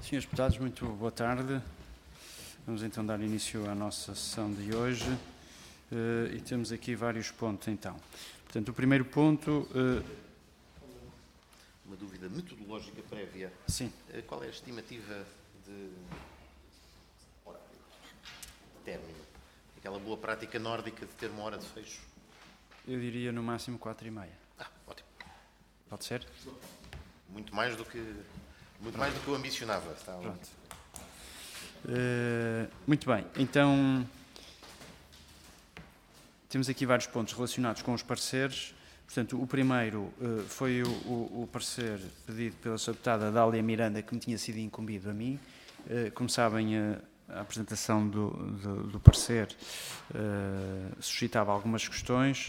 Senhores deputados, muito boa tarde. Vamos então dar início à nossa sessão de hoje e temos aqui vários pontos então. Portanto, o primeiro ponto... Uma dúvida metodológica prévia. Sim. Qual é a estimativa de horário, término? Aquela boa prática nórdica de ter uma hora de fecho? Eu diria no máximo 4h30. Ótimo. Pode ser? Muito mais do que eu ambicionava. Pronto. Muito bem, então temos aqui vários pontos relacionados com os pareceres. Portanto, o primeiro foi o parecer pedido pela Sra. Deputada Dália Miranda, que me tinha sido incumbido a mim. Como sabem, a apresentação do parecer suscitava algumas questões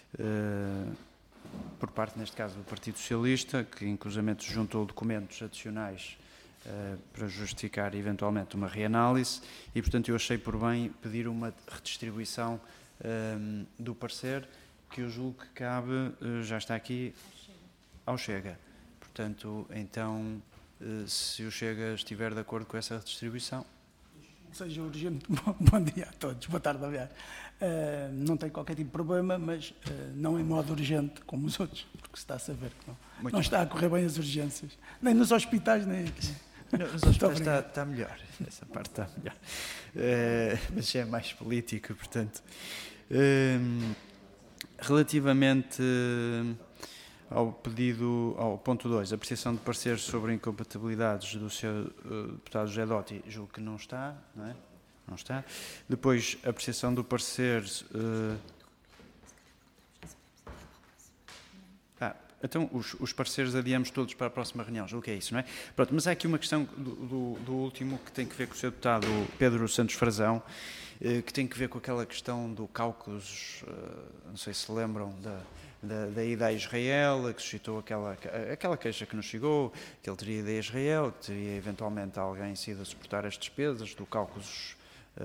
por parte, neste caso, do Partido Socialista, que inclusivamente juntou documentos adicionais para justificar eventualmente uma reanálise e, portanto, eu achei por bem pedir uma redistribuição do parecer, que eu julgo que cabe, já está aqui, ao Chega. Portanto, então, se o Chega estiver de acordo com essa redistribuição. Seja urgente, bom dia a todos, boa tarde, aliás. Não tem qualquer tipo de problema, mas não em modo urgente, como os outros, porque se está a saber que não está a correr bem as urgências, nem nos hospitais, nem aqui. Nos hospitais está melhor, essa parte está melhor. Mas já é mais político, portanto. Relativamente ao pedido, ao ponto 2, apreciação de pareceres sobre incompatibilidades do Sr. Deputado José Dotti, julgo que não está, não é? Não está. Depois, apreciação do parecer... Então, os pareceres adiamos todos para a próxima reunião, julgo que é isso, não é? Pronto, mas há aqui uma questão do último que tem que ver com o Sr. Deputado Pedro Santos Frazão, que tem que ver com aquela questão do Cáucaso, não sei se lembram da ida a Israel, que suscitou aquela queixa que nos chegou, que ele teria ido a Israel, que teria eventualmente alguém sido a suportar as despesas do Cáucaso,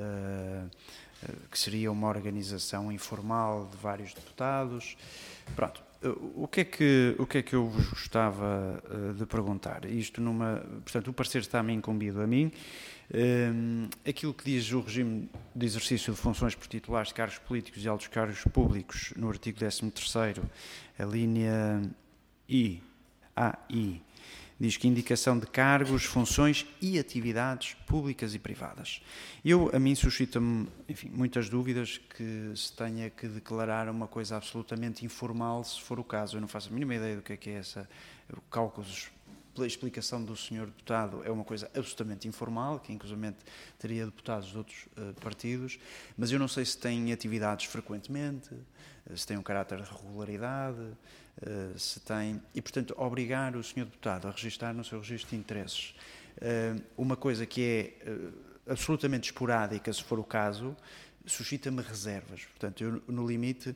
que seria uma organização informal de vários deputados. Pronto. O que é que eu vos gostava de perguntar? Portanto, o parecer está-me incumbido a mim. Aquilo que diz o regime de exercício de funções por titulares de cargos políticos e altos cargos públicos, no artigo 13º, a linha I, diz que indicação de cargos, funções e atividades públicas e privadas. A mim suscita-me, enfim, muitas dúvidas que se tenha que declarar uma coisa absolutamente informal, se for o caso. Eu não faço a mínima ideia do que é essa cálculos. Pela explicação do Sr. Deputado, é uma coisa absolutamente informal, que inclusivamente teria deputados de outros partidos, mas eu não sei se tem atividades frequentemente, se tem um caráter de regularidade, se tem... E, portanto, obrigar o Sr. Deputado a registar no seu registro de interesses uma coisa que é absolutamente esporádica, se for o caso, suscita-me reservas. Portanto, eu, no limite...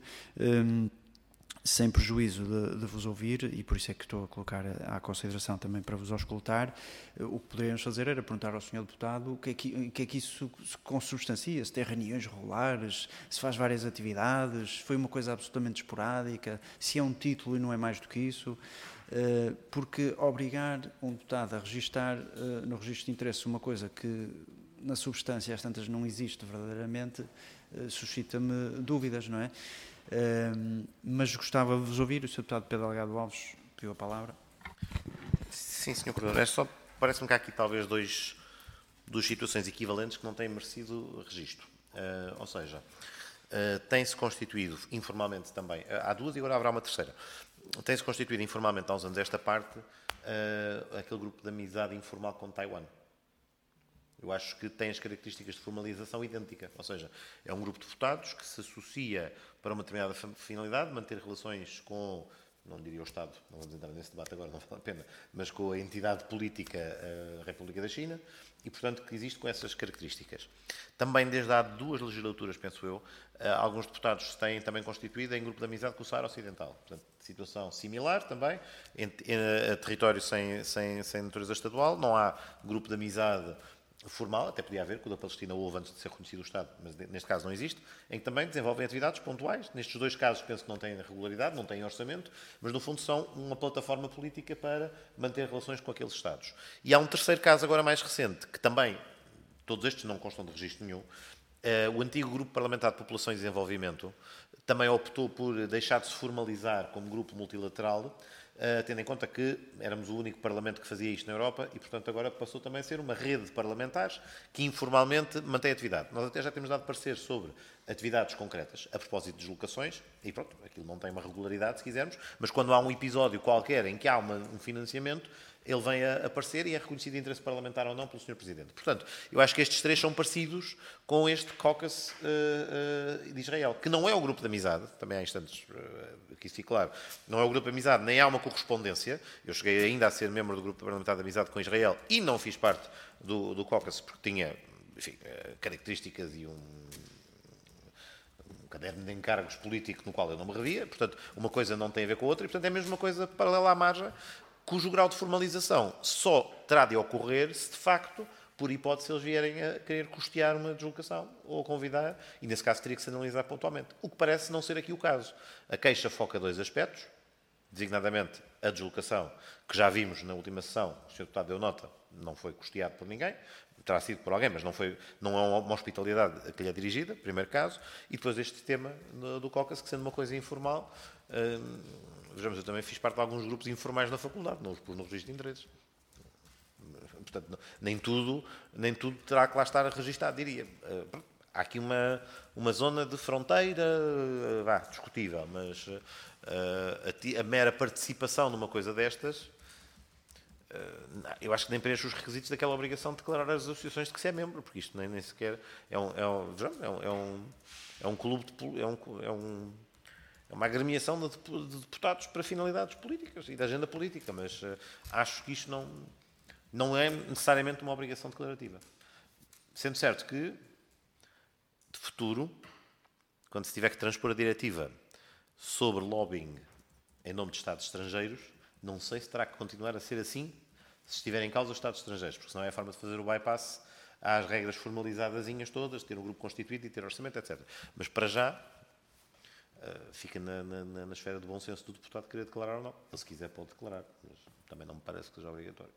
sem prejuízo de vos ouvir, e por isso é que estou a colocar à consideração também para vos auscultar, o que poderíamos fazer era perguntar ao Sr. Deputado o que é que isso se consubstancia, se tem reuniões regulares, se faz várias atividades, se foi uma coisa absolutamente esporádica, se é um título e não é mais do que isso, porque obrigar um deputado a registar no registro de interesse uma coisa que na substância às tantas não existe verdadeiramente, suscita-me dúvidas, não é? Mas gostava de vos ouvir. O Sr. Deputado Pedro Delgado Alves pediu a palavra. Sim, Sr. Coordenador. Parece-me que há aqui talvez duas situações equivalentes que não têm merecido registro. Ou seja, tem-se constituído informalmente também, há duas e agora haverá uma terceira, tem-se constituído informalmente há uns anos esta parte, aquele grupo de amizade informal com Taiwan. Eu acho que tem as características de formalização idêntica, ou seja, é um grupo de deputados que se associa para uma determinada finalidade, manter relações com, não diria o Estado, não vamos entrar nesse debate agora, não vale a pena, mas com a entidade política, a República da China, e, portanto, que existe com essas características. Também, desde há 2 legislaturas, penso eu, alguns deputados se têm também constituído em grupo de amizade com o Saara Ocidental. Portanto, situação similar também, em território sem natureza estadual, não há grupo de amizade formal, até podia haver, que o da Palestina houve antes de ser reconhecido o Estado, mas neste caso não existe, em que também desenvolvem atividades pontuais. Nestes dois casos penso que não têm regularidade, não têm orçamento, mas no fundo são uma plataforma política para manter relações com aqueles Estados. E há um terceiro caso agora mais recente, que também, todos estes não constam de registro nenhum, o antigo Grupo Parlamentar de População e Desenvolvimento também optou por deixar de se formalizar como grupo multilateral, tendo em conta que éramos o único parlamento que fazia isto na Europa e, portanto, agora passou também a ser uma rede de parlamentares que informalmente mantém atividade. Nós até já temos dado parecer sobre atividades concretas a propósito de deslocações e, pronto, aquilo não tem uma regularidade, se quisermos, mas quando há um episódio qualquer em que há um financiamento, ele vem a aparecer e é reconhecido de interesse parlamentar ou não pelo Sr. Presidente. Portanto, eu acho que estes três são parecidos com este caucus de Israel, que não é o grupo de amizade, também há instantes que isso fique claro, não é o grupo de amizade, nem há uma correspondência. Eu cheguei ainda a ser membro do grupo parlamentar de amizade com Israel e não fiz parte do caucus porque tinha, enfim, características e um caderno de encargos político no qual eu não me revia. Portanto, uma coisa não tem a ver com a outra e, portanto, é a mesma coisa paralela à margem, cujo grau de formalização só terá de ocorrer se, de facto, por hipótese, eles vierem a querer custear uma deslocação ou a convidar, e nesse caso teria que se analisar pontualmente. O que parece não ser aqui o caso. A queixa foca dois aspectos, designadamente a deslocação, que já vimos na última sessão, o Sr. Deputado deu nota, não foi custeado por ninguém, terá sido por alguém, mas não é uma hospitalidade que lhe é dirigida, primeiro caso, e depois este tema do caucus, que sendo uma coisa informal, vejamos, eu também fiz parte de alguns grupos informais na faculdade, não os pus no registro de interesses. Portanto, nem tudo terá que lá estar registado, diria. Há aqui uma zona de fronteira, discutível, mas a mera participação numa coisa destas, eu acho que nem preenche os requisitos daquela obrigação de declarar as associações de que se é membro, porque isto nem sequer é um clube, é uma agremiação de deputados para finalidades políticas e da agenda política, mas acho que isto não é necessariamente uma obrigação declarativa. Sendo certo que, de futuro, quando se tiver que transpor a diretiva sobre lobbying em nome de Estados estrangeiros, não sei se terá que continuar a ser assim se estiver em causa os Estados estrangeiros, porque senão é a forma de fazer o bypass às regras formalizadazinhas todas, ter um grupo constituído e ter orçamento, etc. Mas, para já, fica na esfera do bom senso do deputado querer declarar ou não. Ele, se quiser, pode declarar, mas também não me parece que seja obrigatório.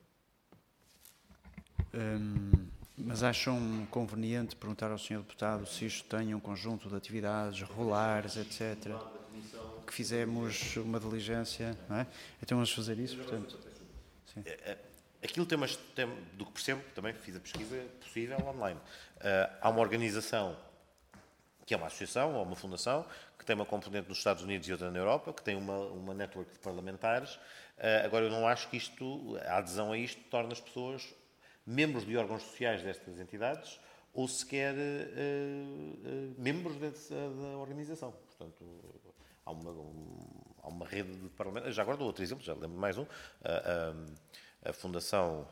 Mas acham conveniente perguntar ao Sr. Deputado se isto tem um conjunto de atividades regulares, etc., que fizemos uma diligência, não é? Então vamos fazer isso, portanto. Sim. Aquilo do que percebo, também fiz a pesquisa possível online. Há uma organização que é uma associação ou uma fundação que tem uma componente nos Estados Unidos e outra na Europa, que tem uma network de parlamentares. Agora, eu não acho que a adesão a isto torna as pessoas membros de órgãos sociais destas entidades ou sequer membros da organização. Portanto, há uma rede de parlamentares. Já agora dou outro exemplo, já lembro de mais um. A Fundação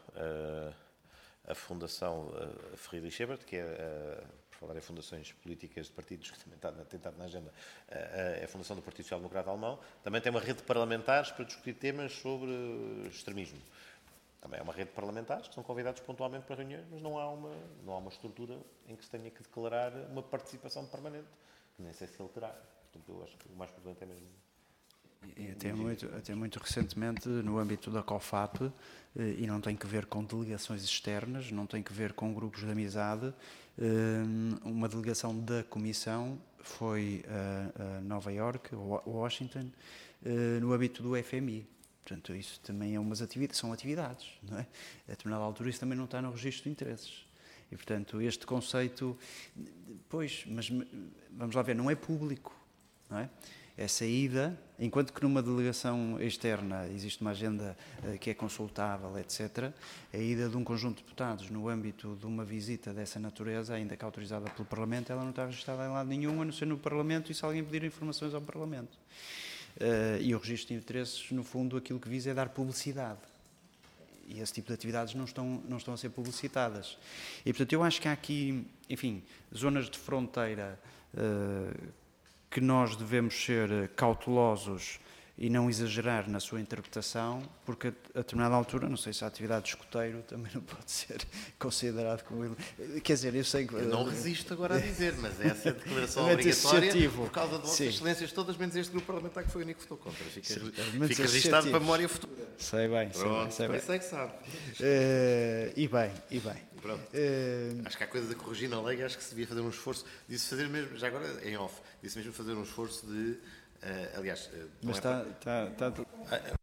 Friedrich Ebert, que é, por falar em fundações políticas de partidos, que também tem estado na agenda, é a Fundação do Partido Social Democrata Alemão, também tem uma rede de parlamentares para discutir temas sobre extremismo. Também é uma rede de parlamentares que são convidados pontualmente para reuniões, mas não há uma estrutura em que se tenha que declarar uma participação permanente, que nem sei se ele terá. Portanto, eu acho que o mais importante é mesmo... E até muito recentemente, no âmbito da COFAP, e não tem que ver com delegações externas, não tem que ver com grupos de amizade, uma delegação da Comissão foi a Nova Iorque, Washington, no âmbito do FMI. Portanto, isso também são atividades, não é? A determinada altura isso também não está no registro de interesses. E, portanto, este conceito, pois, mas vamos lá ver, não é público, não é? É saída, enquanto que numa delegação externa existe uma agenda que é consultável, etc., a ida de um conjunto de deputados no âmbito de uma visita dessa natureza, ainda que autorizada pelo Parlamento, ela não está registrada em lado nenhum, a não ser no Parlamento e se alguém pedir informações ao Parlamento. E o registro de interesses, no fundo, aquilo que visa é dar publicidade. E esse tipo de atividades não estão a ser publicitadas. E, portanto, eu acho que há aqui, enfim, zonas de fronteira que nós devemos ser cautelosos e não exagerar na sua interpretação, porque a determinada altura, não sei se a atividade de escoteiro também não pode ser considerado como... Quer dizer, eu sei que... Eu não resisto agora a dizer, mas essa é a declaração obrigatória por causa de vossas excelências todas, menos este grupo parlamentar que foi o único que votou contra. Fica registado para a memória futura. Sei bem, Pronto, sei bem. Sei que sabe. E bem. Pronto. Acho que há coisa de corrigir na lei, acho que se devia fazer um esforço, disse fazer mesmo, já agora em off, disse mesmo fazer um esforço de, aliás... Mas está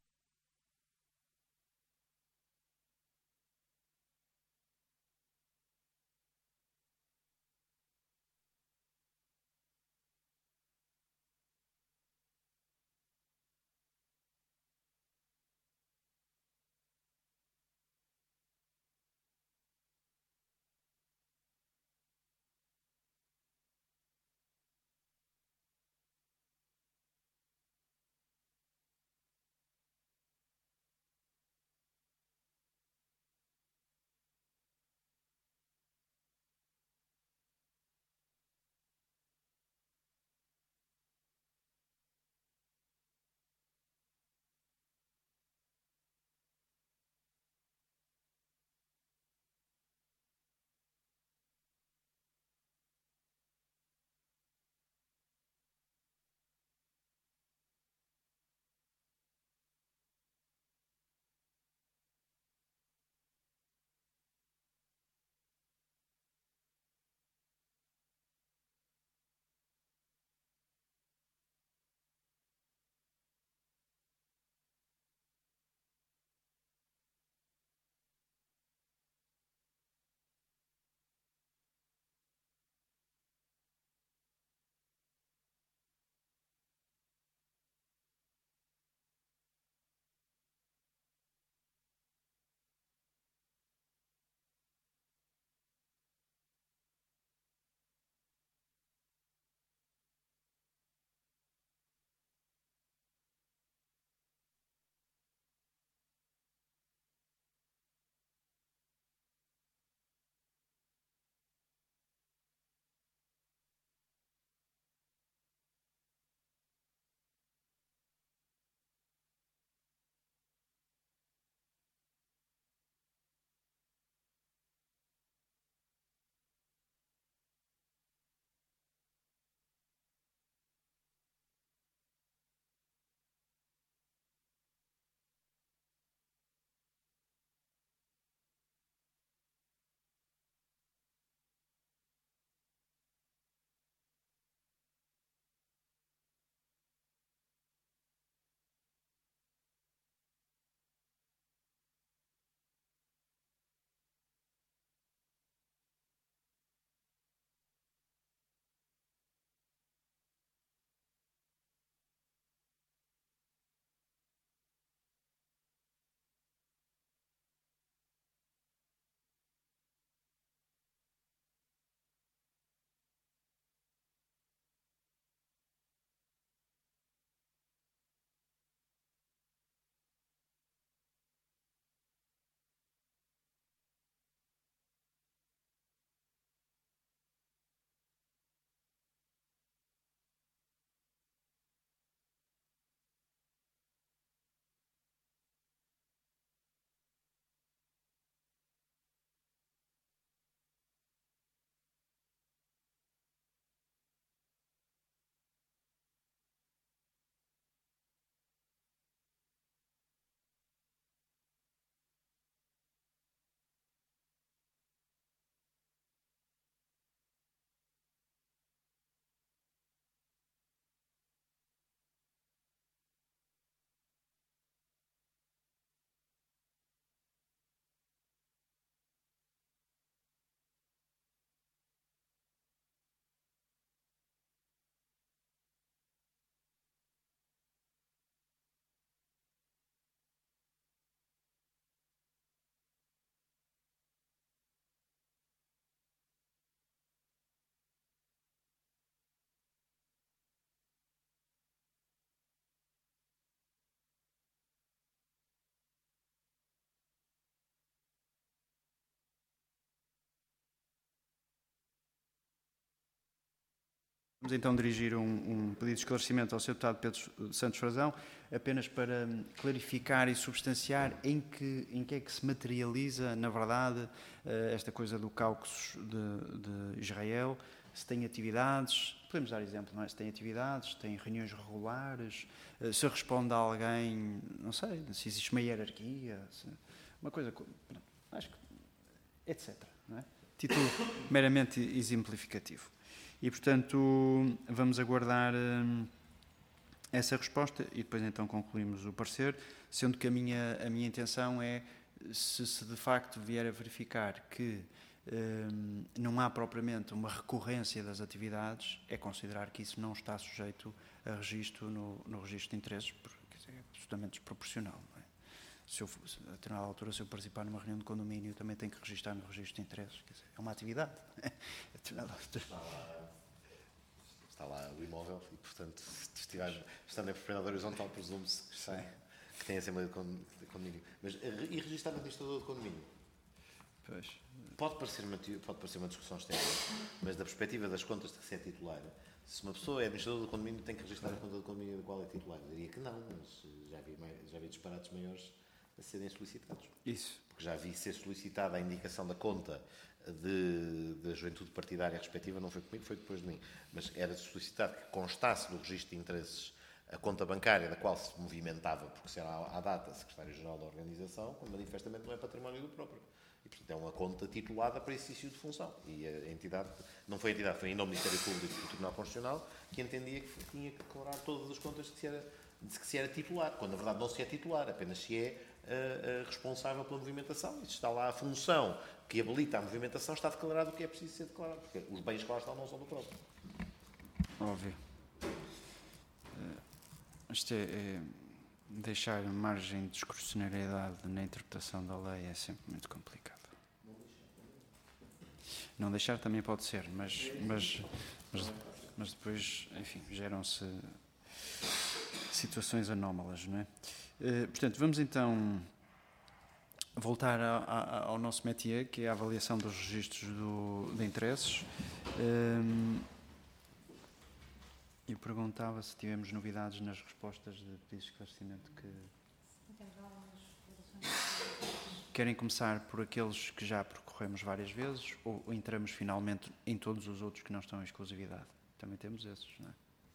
Vamos então dirigir um pedido de esclarecimento ao Sr. Deputado Pedro Santos Frazão, apenas para clarificar e substanciar em que é que se materializa, na verdade, esta coisa do Cáucaso de Israel, se tem atividades, podemos dar exemplo, não é? Se tem atividades, se tem reuniões regulares, se responde a alguém, não sei, se existe uma hierarquia, uma coisa, acho que, etc. Não é? Título meramente exemplificativo. E, portanto, vamos aguardar essa resposta e depois então concluímos o parecer, sendo que a minha intenção é, se de facto vier a verificar que não há propriamente uma recorrência das atividades, é considerar que isso não está sujeito a registro no registro de interesses, porque é absolutamente desproporcional. Não é? Se eu, a determinada altura, se eu participar numa reunião de condomínio, também tenho que registrar no registro de interesses. Quer dizer, é uma atividade. Está lá o imóvel e, portanto, se estiver estando em propriedade horizontal, presume-se que tem a Assembleia de Condomínio. Mas, e registrar no administrador de condomínio? Pois. Pode parecer uma discussão externa, mas da perspectiva das contas de que se é titular, se uma pessoa é administrador do condomínio, tem que registrar a conta do condomínio da qual é titular. Eu diria que não, mas já vi disparates maiores a serem solicitados. Isso. Porque já vi ser solicitada a indicação da conta da juventude partidária respectiva, não foi comigo, foi depois de mim, mas era solicitado que constasse no registro de interesses a conta bancária da qual se movimentava, porque será à data secretário-geral da organização, quando manifestamente não é património do próprio. E, portanto, é uma conta titulada para exercício de função. E a entidade, não foi a entidade, foi ainda o Ministério Público e o Tribunal Constitucional, que entendia que tinha que declarar todas as contas de que se era titular, quando na verdade não se é titular, apenas se é responsável pela movimentação. E se está lá a função que habilita a movimentação, está declarado o que é preciso ser declarado, porque os bens que lá estão não são do próprio. Óbvio. Isto é deixar margem de discrecionariedade na interpretação da lei é sempre muito complicado. Não deixar também pode ser, mas depois, enfim, geram-se situações anómalas, não é? Portanto, vamos então voltar ao nosso métier, que é a avaliação dos registros de interesses. Eu perguntava se tivemos novidades nas respostas de pedidos de esclarecimento que... Querem começar por aqueles que já percorremos várias vezes ou entramos finalmente em todos os outros que não estão em exclusividade? Também temos esses, não é?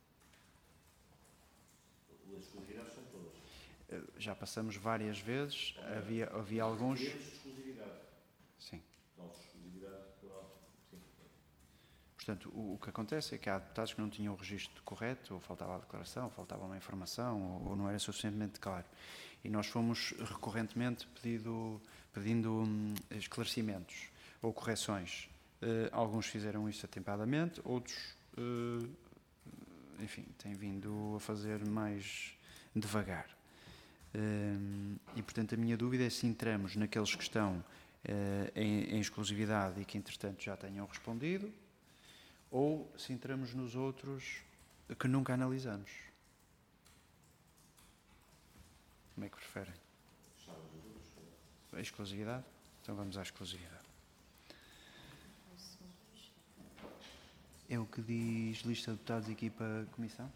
As exclusividades são todas. Já passamos várias vezes, havia alguns... exclusividade. Sim. Exclusividade, sim. Portanto, o que acontece é que há deputados que não tinham o registro correto, ou faltava a declaração, ou faltava uma informação, ou não era suficientemente claro. E nós fomos recorrentemente pedindo esclarecimentos ou correções. Alguns fizeram isso atempadamente, outros, enfim, têm vindo a fazer mais devagar. E, portanto, a minha dúvida é se entramos naqueles que estão em exclusividade e que, entretanto, já tenham respondido, ou se entramos nos outros que nunca analisamos. Como é que preferem? A exclusividade? Então vamos à exclusividade. É o que diz lista de deputados, equipa, comissão?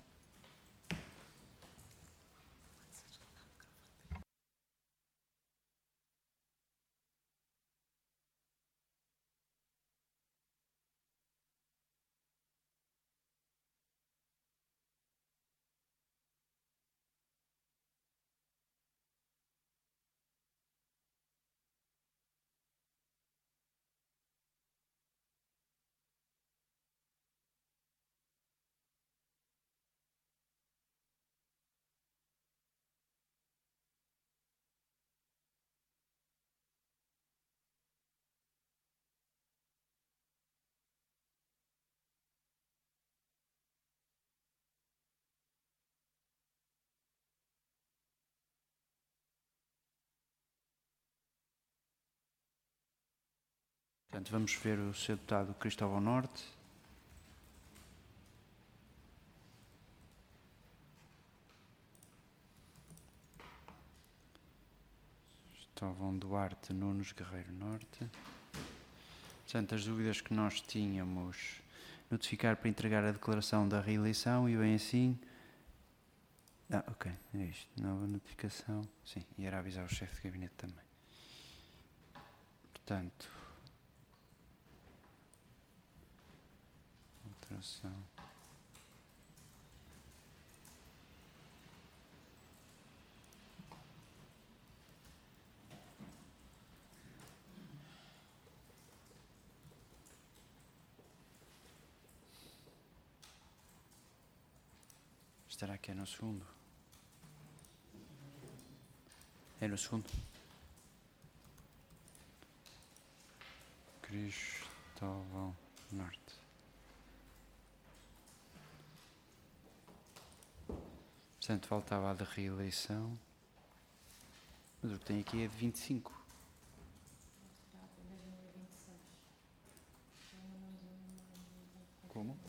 Portanto, vamos ver o Sr. Deputado Cristóvão Norte. Cristóvão Duarte Nunes Guerreiro Norte. Portanto, as dúvidas que nós tínhamos notificar para entregar a declaração da reeleição e bem assim... ok, é isto. Nova notificação. Sim, e era avisar o chefe de gabinete também. Portanto... alteração... Será que é no segundo? É no segundo? Cristóvão Norte. Portanto, faltava a da reeleição. Mas o que tem aqui é de 25. Como?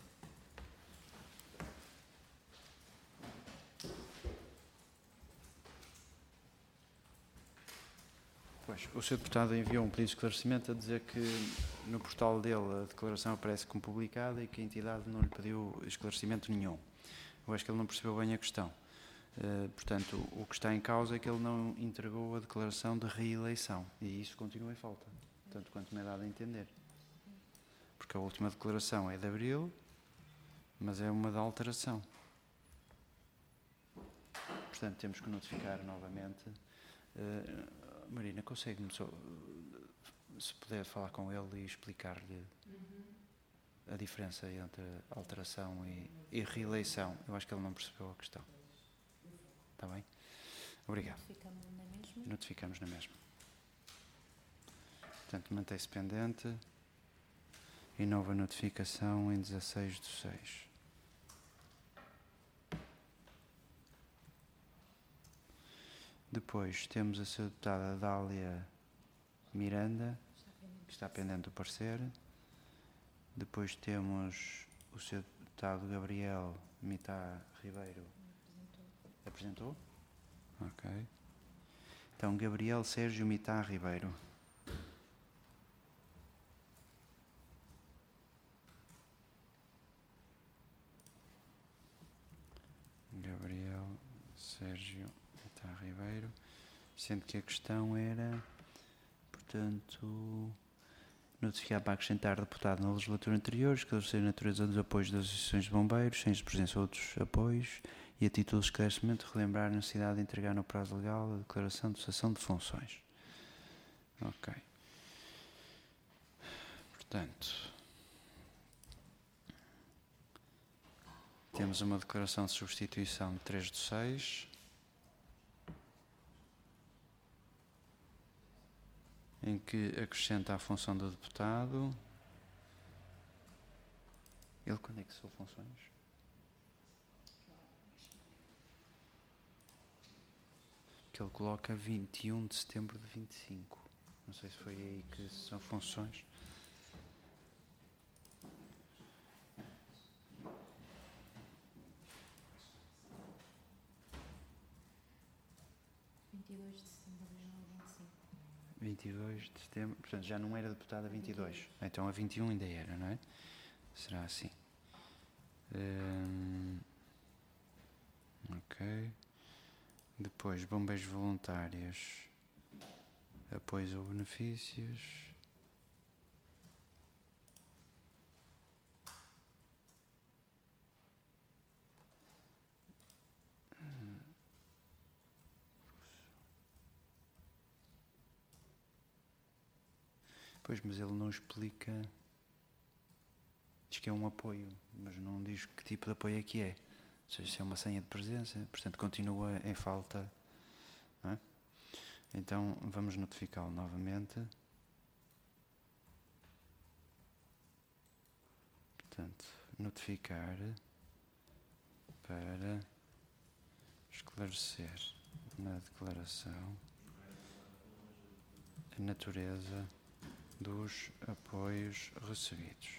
Pois, o Sr. Deputado enviou um pedido de esclarecimento a dizer que no portal dele a declaração aparece como publicada e que a entidade não lhe pediu esclarecimento nenhum. Eu acho que ele não percebeu bem a questão. Portanto, o que está em causa é que ele não entregou a declaração de reeleição e isso continua em falta, tanto quanto me é dado a entender. Porque a última declaração é de abril, mas é uma de alteração. Portanto, temos que notificar novamente. Marina, consegue-me só, se puder falar com ele e explicar-lhe a diferença entre alteração e reeleição? Eu acho que ele não percebeu a questão. Está bem? Obrigado. Notificamos na mesma. Portanto, mantém-se pendente e nova notificação em 16/6. Depois temos a Sra. Deputada Dália Miranda, que está pendente do parecer. Depois temos o Sr. Deputado Gabriel Mitá Ribeiro. Apresentou? Ok. Então, Gabriel Sérgio Mitá Ribeiro. Gabriel Sérgio Mitá Ribeiro. Sendo que a questão era, portanto, notificar para acrescentar deputado na legislatura anterior, esclarecer a natureza dos apoios das associações de bombeiros, sem presença de outros apoios, e a título de esclarecimento relembrar a necessidade de entregar no prazo legal a declaração de cessação de funções. Ok. Portanto, temos uma declaração de substituição de 3/6, em que acrescenta a função do deputado. Ele quando é que são funções? Que ele coloca 21 de setembro de 25. Não sei se foi aí que são funções. De setembro de 2025. 22 de setembro, portanto já não era deputada a 22. Então a 21 ainda era, não é? Será assim. Ok. Depois, bombeiros voluntários, apoios ou benefícios. Pois, mas ele não explica. Diz que é um apoio, mas não diz que tipo de apoio é que é. Ou seja, se é uma senha de presença, portanto continua em falta. Não é? Então vamos notificá-lo novamente. Portanto, notificar para esclarecer na declaração a natureza dos apoios recebidos.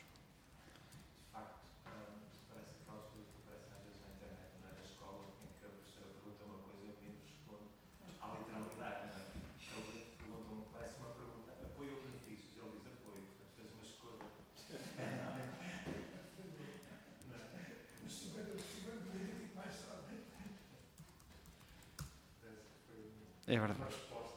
É verdade.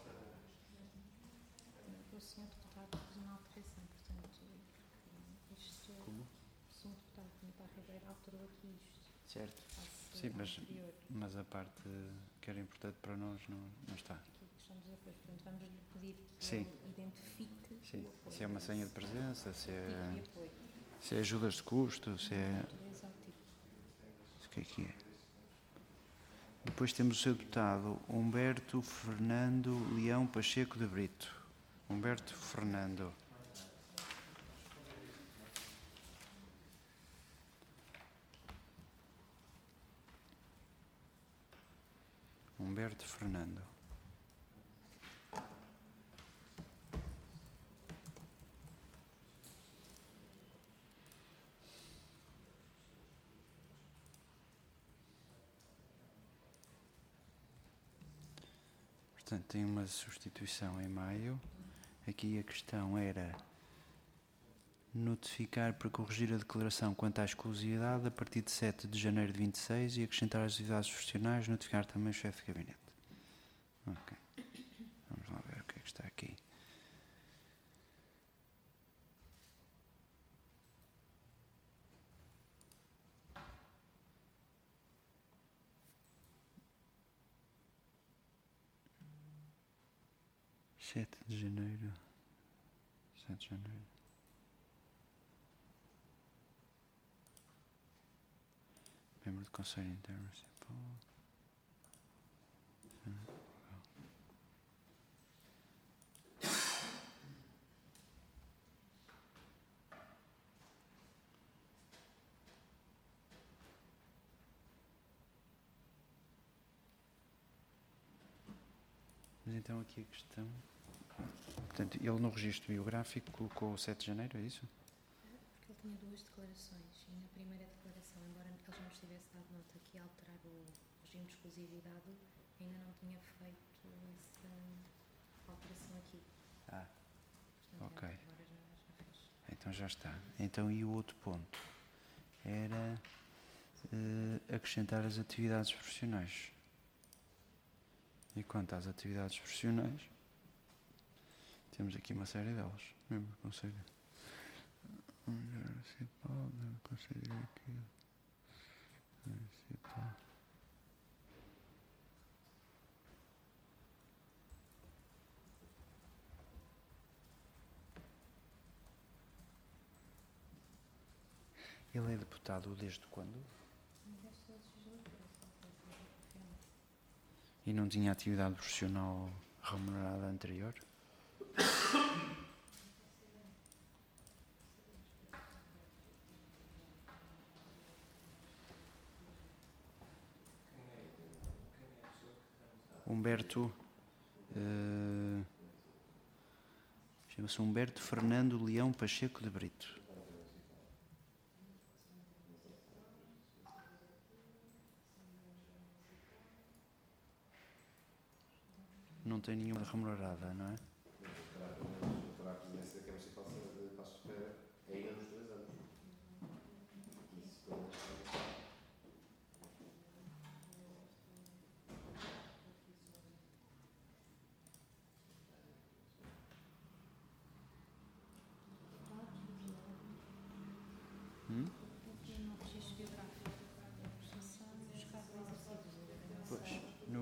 O senhor deputado fez uma alteração, portanto, isto, o senhor deputado Pinto Ribeiro alterou aqui isto. Certo. Face Sim, ao anterior. mas a parte que era importante para nós não está. Aqui que estamos a pôr, portanto, vamos lhe pedir que Sim. ele identifique Sim. o apoio. Se é uma senha de presença, se Tipo é, de apoio. se é ajudas de custo, se é... Natureza ao tipo. O que é? Depois temos o seu deputado Humberto Fernando Leão Pacheco de Brito. Humberto Fernando. Humberto Fernando. Portanto, tem uma substituição em maio. Aqui a questão era notificar para corrigir a declaração quanto à exclusividade a partir de 7 de janeiro de 26 e acrescentar as atividades profissionais, notificar também o chefe de gabinete. Ok. Vamos lá ver o que é que está aqui. Sete de janeiro. 7 de janeiro. Membro do Conselho Intermunicipal. Mas então aqui a questão... Portanto, ele no registro biográfico colocou 7 de janeiro, é isso? Porque ele tinha duas declarações e na primeira declaração, embora ele já nos tivesse dado nota que ia alterar o regime de exclusividade, ainda não tinha feito essa alteração aqui. Ah, Portanto, ok. agora já fez. então já está. Então e o outro ponto? Era acrescentar as atividades profissionais. E quanto às atividades profissionais, temos aqui uma série delas. Membro do Conselho Municipal, Conselho aqui. Municipal. Ele é deputado desde quando? E não tinha atividade profissional remunerada anterior? Humberto... chama-se Humberto Fernando Leão Pacheco de Brito. Não tem nenhuma remunerada, não é? Para a presidência da Câmara Municipal de Passos de Ferreira é ainda nos 3 anos. No registro biográfico, são os casos exercidos. Pois,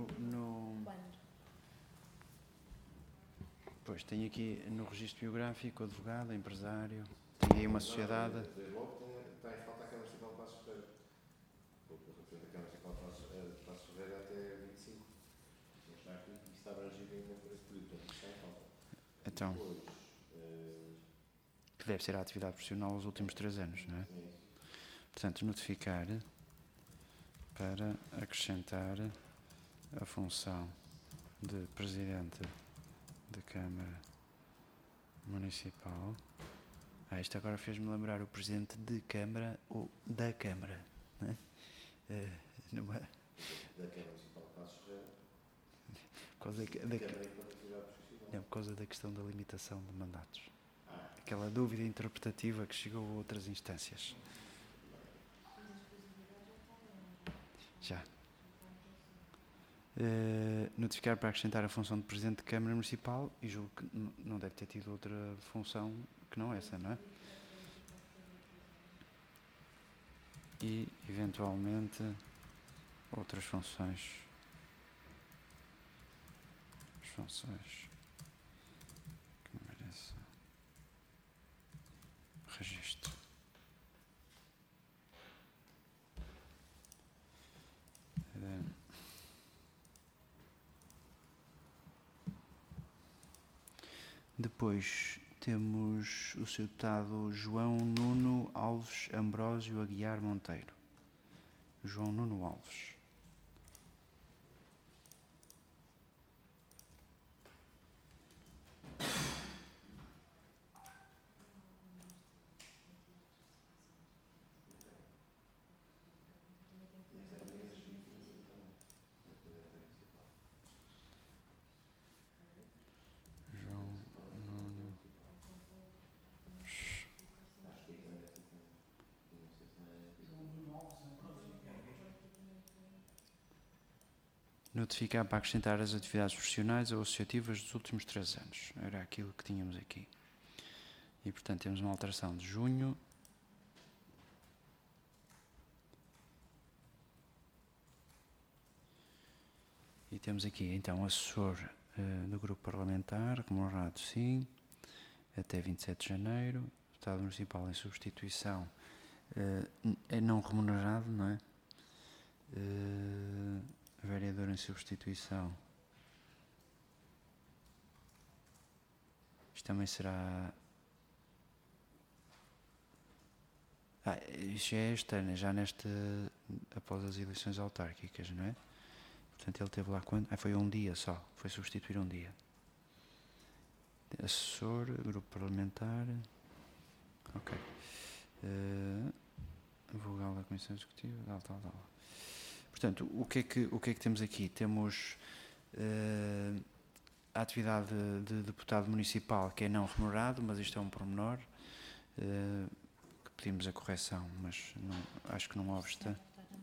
Pois, tem aqui no registro biográfico advogado, empresário, tem aí uma sociedade. Desde logo está em falta a Câmara Municipal de Passos de Ferreira. Porque o representante da Câmara Municipal de Passos de Ferreira até 25. Não está aqui e está abrangido ainda por esse período. Portanto, está em falta. Então, Depois, que deve ser a atividade profissional nos últimos 3 anos, não é? Portanto, notificar para acrescentar a função de Presidente da Câmara Municipal. Isto agora fez-me lembrar o Presidente de Câmara ou da Câmara, não é? Numa... da Câmara Municipal de Passos de Ferreira. Por causa não, por causa da questão da limitação de mandatos. Aquela dúvida interpretativa que chegou a outras instâncias. Já. Notificar para acrescentar a função de Presidente de Câmara Municipal, e julgo que não deve ter tido outra função que não essa, não é? E, eventualmente, outras funções. As funções que mereçam registro. Depois temos o Sr. Deputado João Nuno Alves Ambrósio Aguiar Monteiro. João Nuno Alves. Notificar para acrescentar as atividades profissionais ou associativas dos últimos 3 anos. Era aquilo que tínhamos aqui. E, portanto, temos uma alteração de junho. E temos aqui, então, assessor do grupo parlamentar, remunerado sim, até 27 de janeiro. Deputado municipal em substituição é não remunerado, não é? Vereador em substituição. Isto também será... isto é externo, já após as eleições autárquicas, não é? Portanto, ele teve lá quando? Foi um dia só, foi substituir um dia. Assessor, grupo parlamentar. Ok. Vogal da Comissão Executiva, tal. Portanto, o que é que temos aqui? Temos a atividade de deputado municipal, que é não remunerado, mas isto é um pormenor, que pedimos a correção, mas acho que não obsta. Portanto,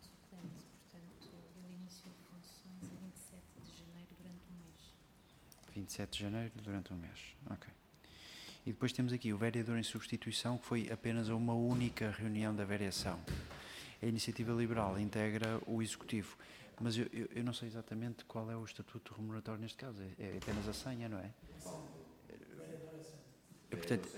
ele iniciou funções a 27 de janeiro durante um mês. 27 de janeiro durante um mês, ok. E depois temos aqui o vereador em substituição, que foi apenas uma única reunião da variação. A Iniciativa Liberal integra o Executivo, mas eu não sei exatamente qual é o estatuto remuneratório neste caso, é apenas a senha, não é? Portanto,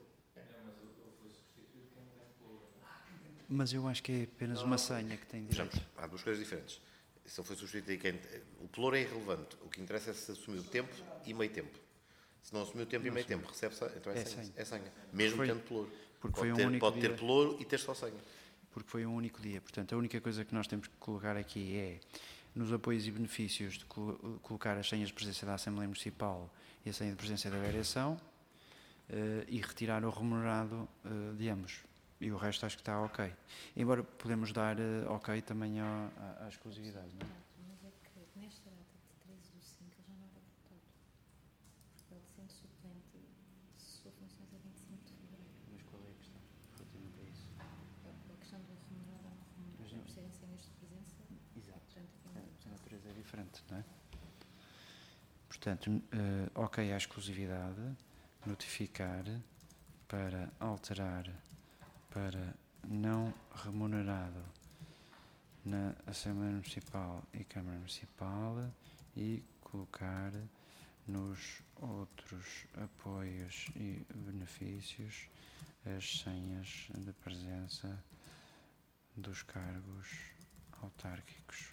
mas eu acho que é apenas uma senha que tem direito. Há duas coisas diferentes. Se ele foi substituído, o pelouro é irrelevante. O que interessa é se assumiu tempo e meio tempo. Se não assumiu tempo e meio tempo, recebe-se, então é senha. É senha. Mesmo tendo pelouro. Pode ter pelouro e ter só senha. Porque foi um único dia. Portanto, a única coisa que nós temos que colocar aqui é, nos apoios e benefícios, de colocar as senhas de presença da Assembleia Municipal e a senha de presença da variação, e retirar o remunerado de ambos. E o resto acho que está ok. Embora podemos dar ok também à exclusividade, não é? Mas é que nesta data de 13 de 5 ele já não era deputado. Porque ele, sendo suplente, cessou funções a 25 de fevereiro. Mas qual é a questão relativamente a isso? A questão do remunerado ou não remunerado, por serem senhas de presença. Exato. Portanto, a natureza é diferente, não é? Portanto, ok à exclusividade, notificar para alterar para não remunerado na Assembleia Municipal e Câmara Municipal e colocar nos outros apoios e benefícios as senhas de presença dos cargos autárquicos.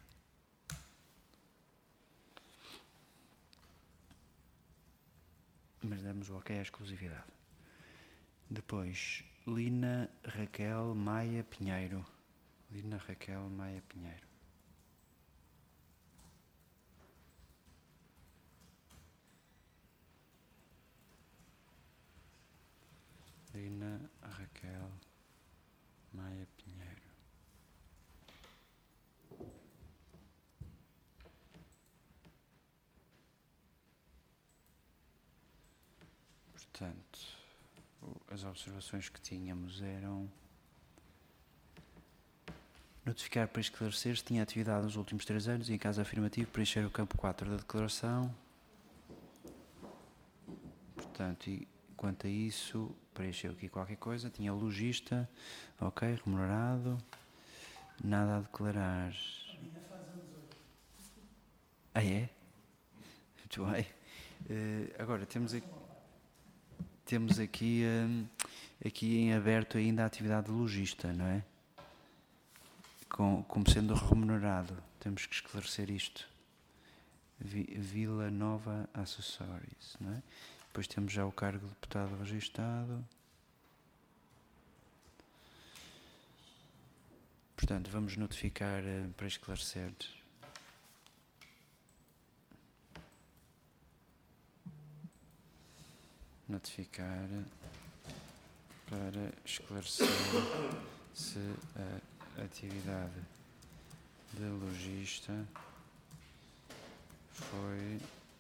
Mas damos o ok à exclusividade. Depois, Lina Raquel Maia Pinheiro. Lina Raquel Maia Pinheiro. Lina Raquel Maia Pinheiro. Portanto, as observações que tínhamos eram Notificar para esclarecer se tinha atividade nos últimos 3 anos e, em caso afirmativo, preencher o campo 4 da declaração. Portanto, e quanto a isso, preencheu aqui qualquer coisa. Tinha logista, ok, remunerado. Nada a declarar. Ah, é? Muito bem. Agora, temos aqui em aberto ainda a atividade de logista, não é? Como sendo remunerado. Temos que esclarecer isto. Vila Nova Acessórios, não é? Depois temos já o cargo de deputado registado. Portanto, vamos notificar para esclarecer. Notificar para esclarecer se a atividade de logista foi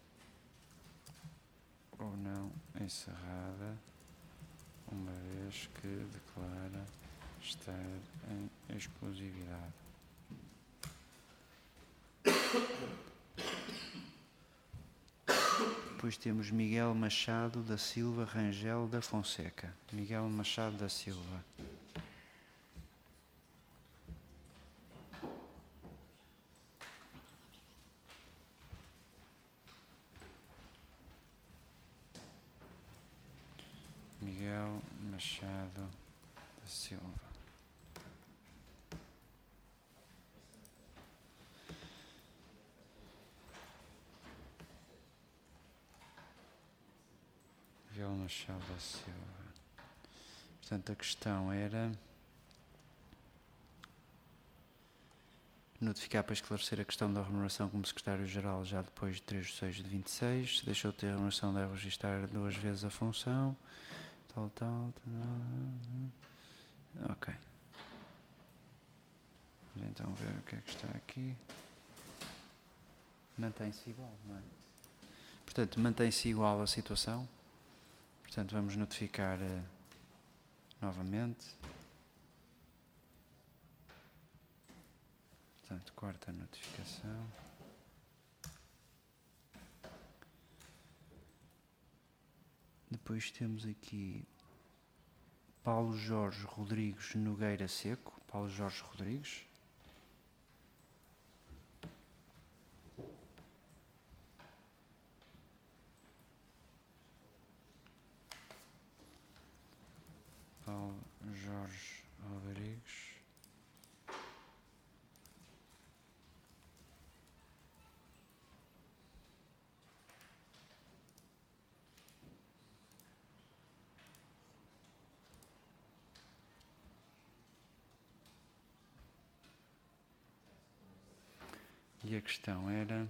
ou não encerrada, uma vez que declara estar em exclusividade. Depois temos Miguel Machado da Silva Rangel da Fonseca. Miguel Machado da Silva. Miguel Machado da Silva. Miguel Machado da Silva. Portanto, a questão era notificar para esclarecer a questão da remuneração como secretário-geral já depois de 3/6/26. Se deixou de ter a remuneração, deve registrar 2 vezes a função. Tal. Ok. Vamos então ver o que é que está aqui. Mantém-se igual, não é? Portanto, mantém-se igual a situação. Portanto, vamos notificar novamente. Portanto, quarta notificação. Depois temos aqui Paulo Jorge Rodrigues Nogueira Seco. Paulo Jorge Rodrigues. Paulo Jorge Rodrigues. E a questão era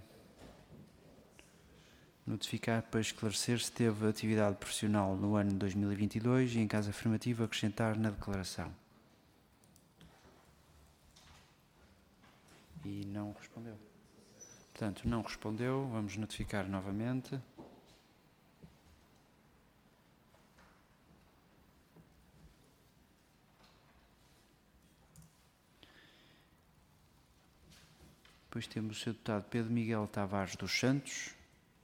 notificar para esclarecer se teve atividade profissional no ano de 2022 e, em caso afirmativo, acrescentar na declaração. E não respondeu. Portanto, não respondeu, vamos notificar novamente. Depois temos o Sr. Deputado Pedro Miguel Tavares dos Santos.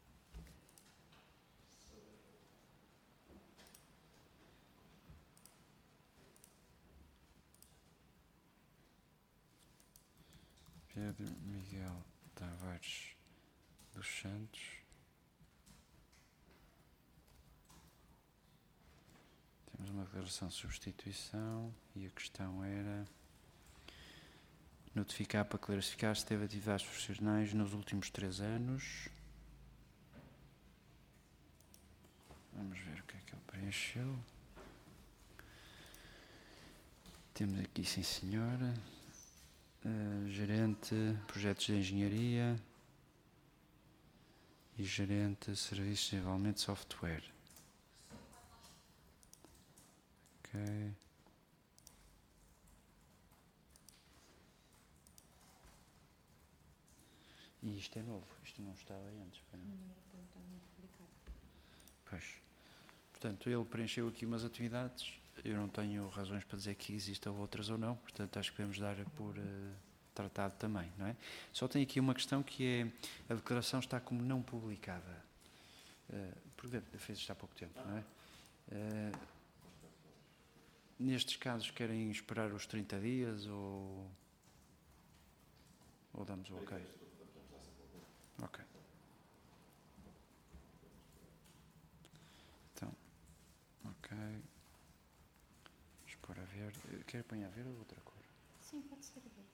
Pedro Miguel Tavares dos Santos. Temos uma declaração de substituição e a questão era notificar para clarificar se teve atividades profissionais nos últimos 3 anos. Vamos ver o que é que ele preencheu. Temos aqui, sim senhora, gerente de projetos de engenharia e gerente de serviços de desenvolvimento de software. Ok. E isto é novo, isto não estava aí antes. Pois. Portanto, ele preencheu aqui umas atividades eu não tenho razões para dizer que existam outras ou não, portanto acho que podemos dar por tratado também, não é? Só tenho aqui uma questão que é, a declaração está como não publicada, porque fez isto há pouco tempo, não é? Nestes casos querem esperar os 30 dias ou damos o ok? Ok. Então, ok. Vamos pôr a verde. Quer pôr a verde ou outra cor? Sim, pode ser verde.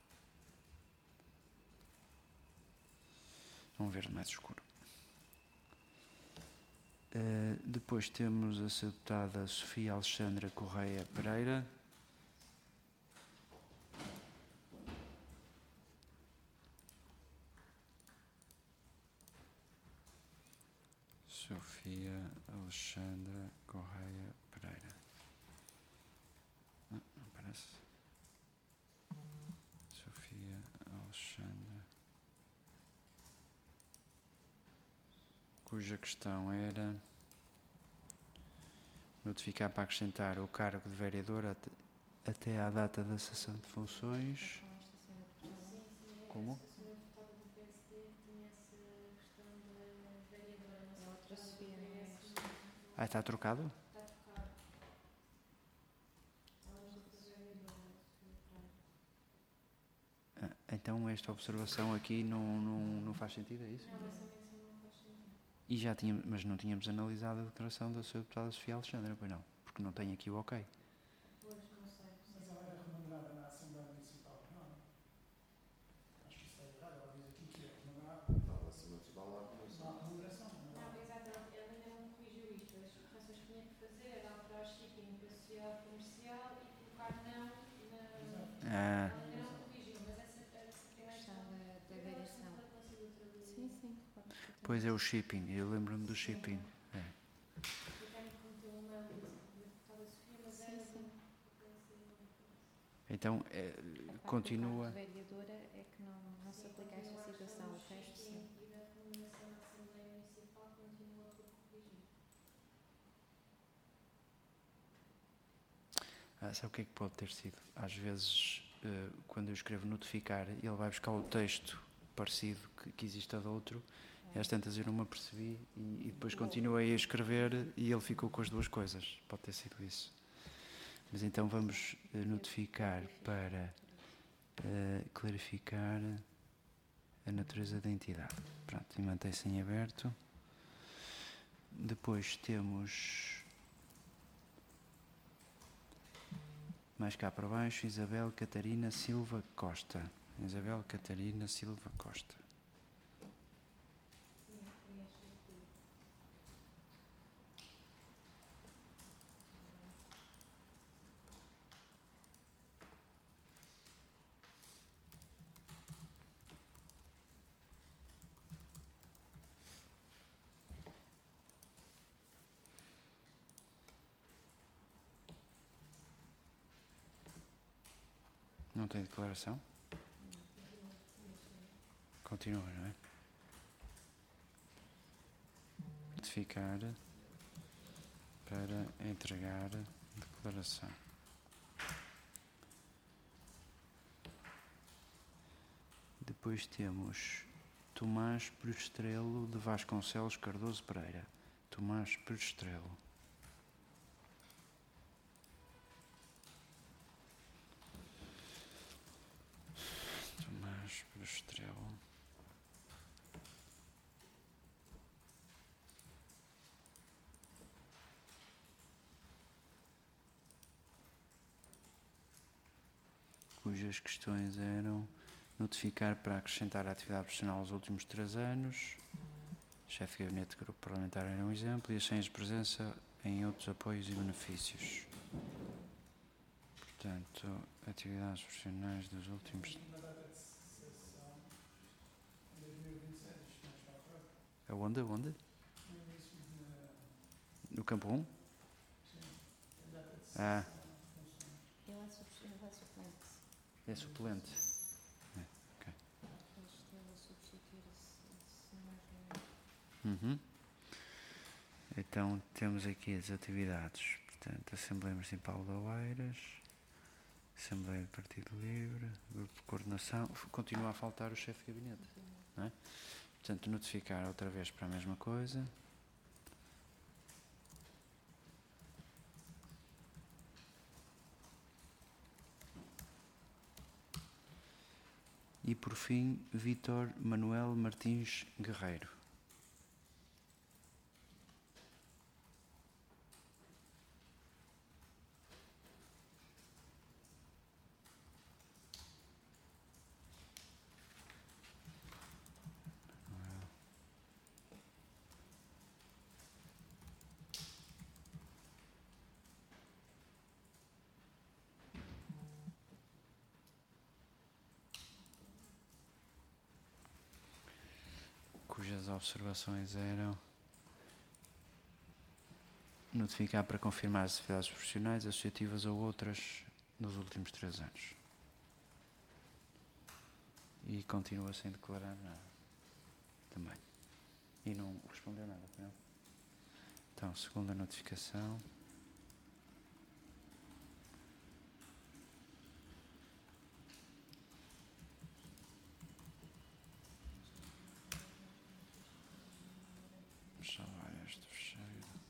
Um verde mais escuro. Depois temos a sua deputada Sofia Alexandra Correia Pereira. Sofia Alexandra Correia Pereira. Não parece. Sofia Alexandra. Cuja questão era notificar para acrescentar o cargo de vereador até à data da cessação de funções. Como? Ah, está trocado? Então esta observação aqui não faz sentido, é isso? E já tínhamos, mas não tínhamos analisado a declaração da sua deputada Sofia Alexandra, pois não? Porque não tem aqui o ok. Mas ela era remunerada na Assembleia Municipal, não? Acho que isso está errado. Ela diz aqui que é remunerada. Não, na Assembleia Municipal não há remuneração. Não há remuneração. Não, exato, ele ainda não corrigiu isto. As correções que tinha que fazer era alterar o shipping para a sociedade comercial e colocar não na. Ela ainda não corrigiu, mas essa primeira questão Da variação. Sim, sim, claro. Pois é o shipping, eu lembro-me do shipping. É. Eu tenho que cometer uma da deputada Sofia, mas Sim, sim. Então continua. A vereadora é que não se aplica a esta situação, o resto sim. e da remuneração na Assembleia Municipal continua por corrigir. Sabe o que é que pode ter sido? Às vezes, quando eu escrevo notificar, ele vai buscar o texto parecido que exista de outro, e às tantas eu não me apercebi e depois continuei a escrever e ele ficou com as duas coisas. Pode ter sido isso. Mas então vamos notificar para clarificar a natureza da entidade. Pronto, e mantém-se em aberto. Depois temos, mais cá para baixo, Isabel Catarina Silva Costa. Isabel Catarina Silva Costa. Não tem declaração? Continua, não é? Notificar para entregar declaração. Depois temos Tomás Prestrelo de Vasconcelos Cardoso Pereira. Tomás Prestrelo. Tomás Prestrelo. Cujas questões eram notificar para acrescentar a atividade profissional aos últimos 3 anos, chefe de gabinete de grupo parlamentar era um exemplo, e as senhas de presença em outros apoios e benefícios. Portanto, atividades profissionais dos últimos... Aonde? No campo 1? Ah. Ele é suplente. É suplente. Ok. Ele a substituir-se. Então temos aqui as atividades. Portanto, Assembleia Municipal de Oeiras, Assembleia do Partido Livre, Grupo de Coordenação, continua a faltar o chefe de gabinete, não é? Portanto, notificar outra vez para a mesma coisa. E, por fim, Vítor Manuel Martins Guerreiro. Cujas observações eram notificar para confirmar as atividades profissionais, associativas ou outras nos últimos 3 anos. E continua sem declarar nada. Também. E não respondeu nada, não? Então, segunda notificação. Vamos salvar este fecheiro.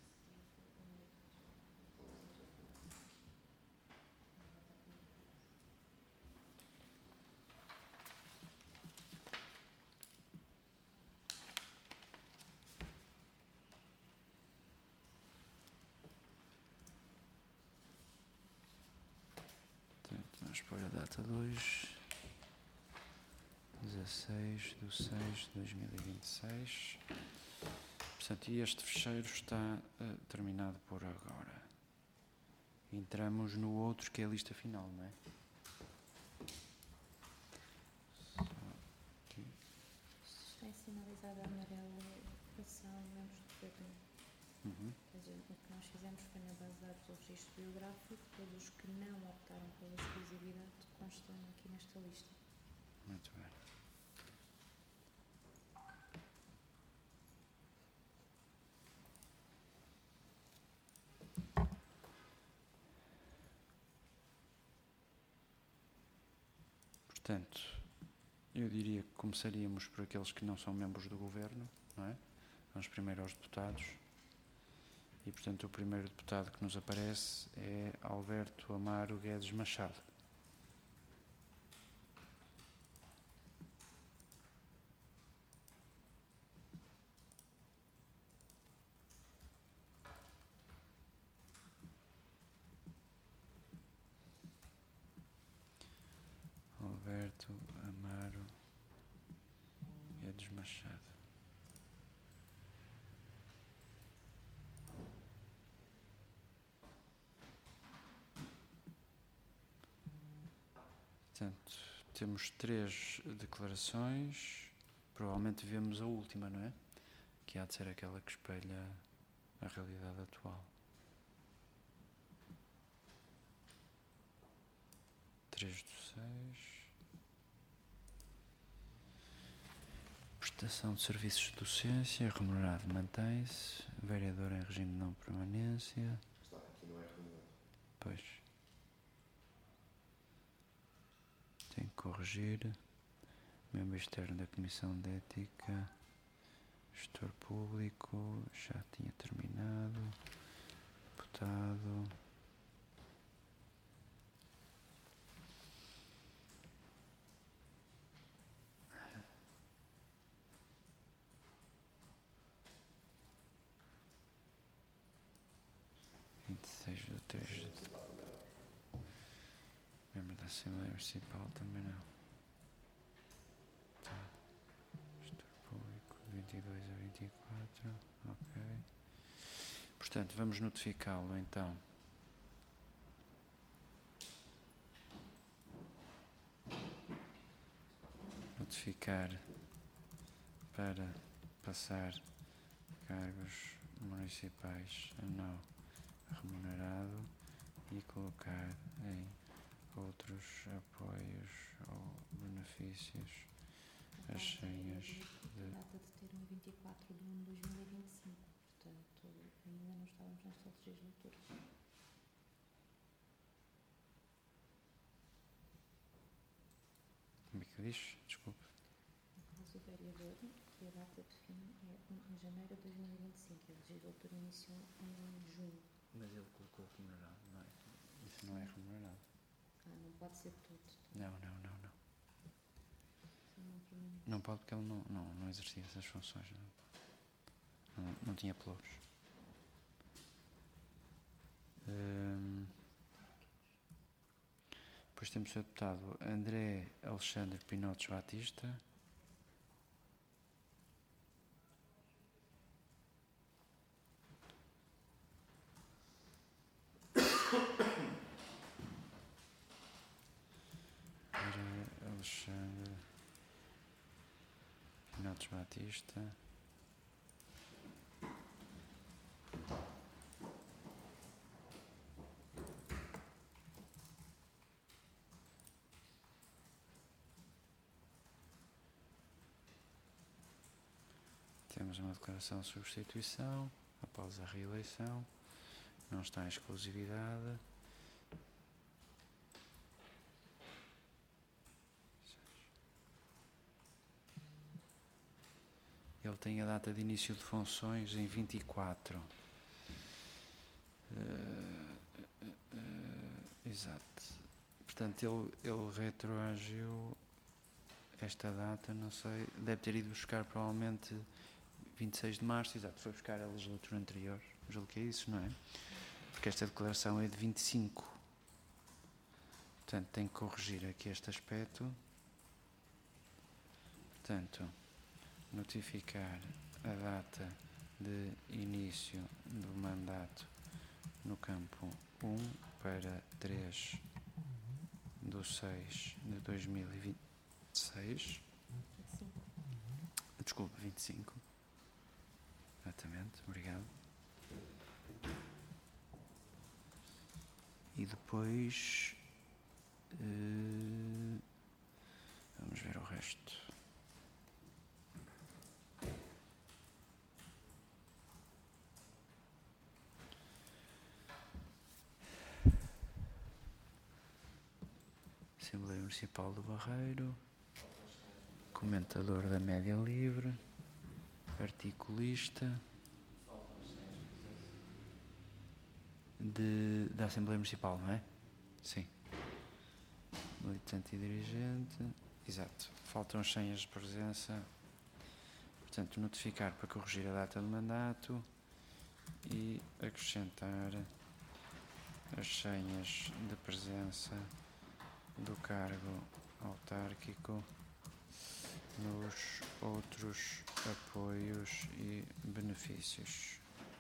Vamos pôr a data 2, 16/6/2026. Portanto, e este fecheiro está terminado por agora. Entramos no outro, que é a lista final, não é? Está sinalizado a amarelo a ocupação de membros do governo. Quer dizer, o que nós fizemos foi, na base de dados do registro biográfico, todos os que não optaram pela exclusividade constam aqui nesta lista. Muito bem. Portanto, eu diria que começaríamos por aqueles que não são membros do governo, não é? Vamos primeiro aos deputados. E, portanto, o primeiro deputado que nos aparece é Alberto Amaro Guedes Machado. Alberto Amaro Guedes Machado. Portanto, temos 3 declarações. Provavelmente vemos a última, não é? Que há de ser aquela que espelha a realidade atual. 3/6. Prestação de serviços de docência, remunerado mantém-se. Vereador em regime de não permanência. Está, aqui não é remunerado. Pois. Tem que corrigir. Membro externo da Comissão de Ética. Gestor público. Já tinha terminado. Deputado. Membro da Assembleia Municipal também não. Tá. Gestor público 22/24. Ok. Portanto, vamos notificá-lo então. Notificar para passar cargos municipais a não remunerado e colocar em outros apoios ou benefícios as senhas de... Data de termo 24/1/2025, portanto, ainda não estávamos nesta legislatura. que diz? Desculpe. No caso, o vereador, que a data de fim é 1 de janeiro de 2025. A legislatura iniciou em junho. Mas ele colocou remunerado, não é? Isso não é remunerado. Não pode ser tudo. Não. Não pode porque ele não exercia essas funções. Não tinha pelouros. Depois temos o deputado André Alexandre Pinotes Batista. Alexandre Pinotes Batista. Temos uma declaração de substituição após a reeleição. Não está em exclusividade. Ele tem a data de início de funções em 24. Exato. Portanto, ele retroagiu esta data, não sei, deve ter ido buscar provavelmente 26 de março, exato, foi buscar a legislatura anterior, julgo que é isso, não é? Porque esta declaração é de 25. Portanto, tem que corrigir aqui este aspecto. Portanto, notificar a data de início do mandato no campo 1 para 3/6/2026. Desculpe, 25. Exatamente, obrigado. E depois vamos ver o resto. Assembleia Municipal do Barreiro, comentador da Média Livre, articulista da Assembleia Municipal, não é? Sim. Militante e dirigente. Exato. Faltam as senhas de presença. Portanto, notificar para corrigir a data do mandato e acrescentar as senhas de presença do cargo autárquico nos outros apoios e benefícios.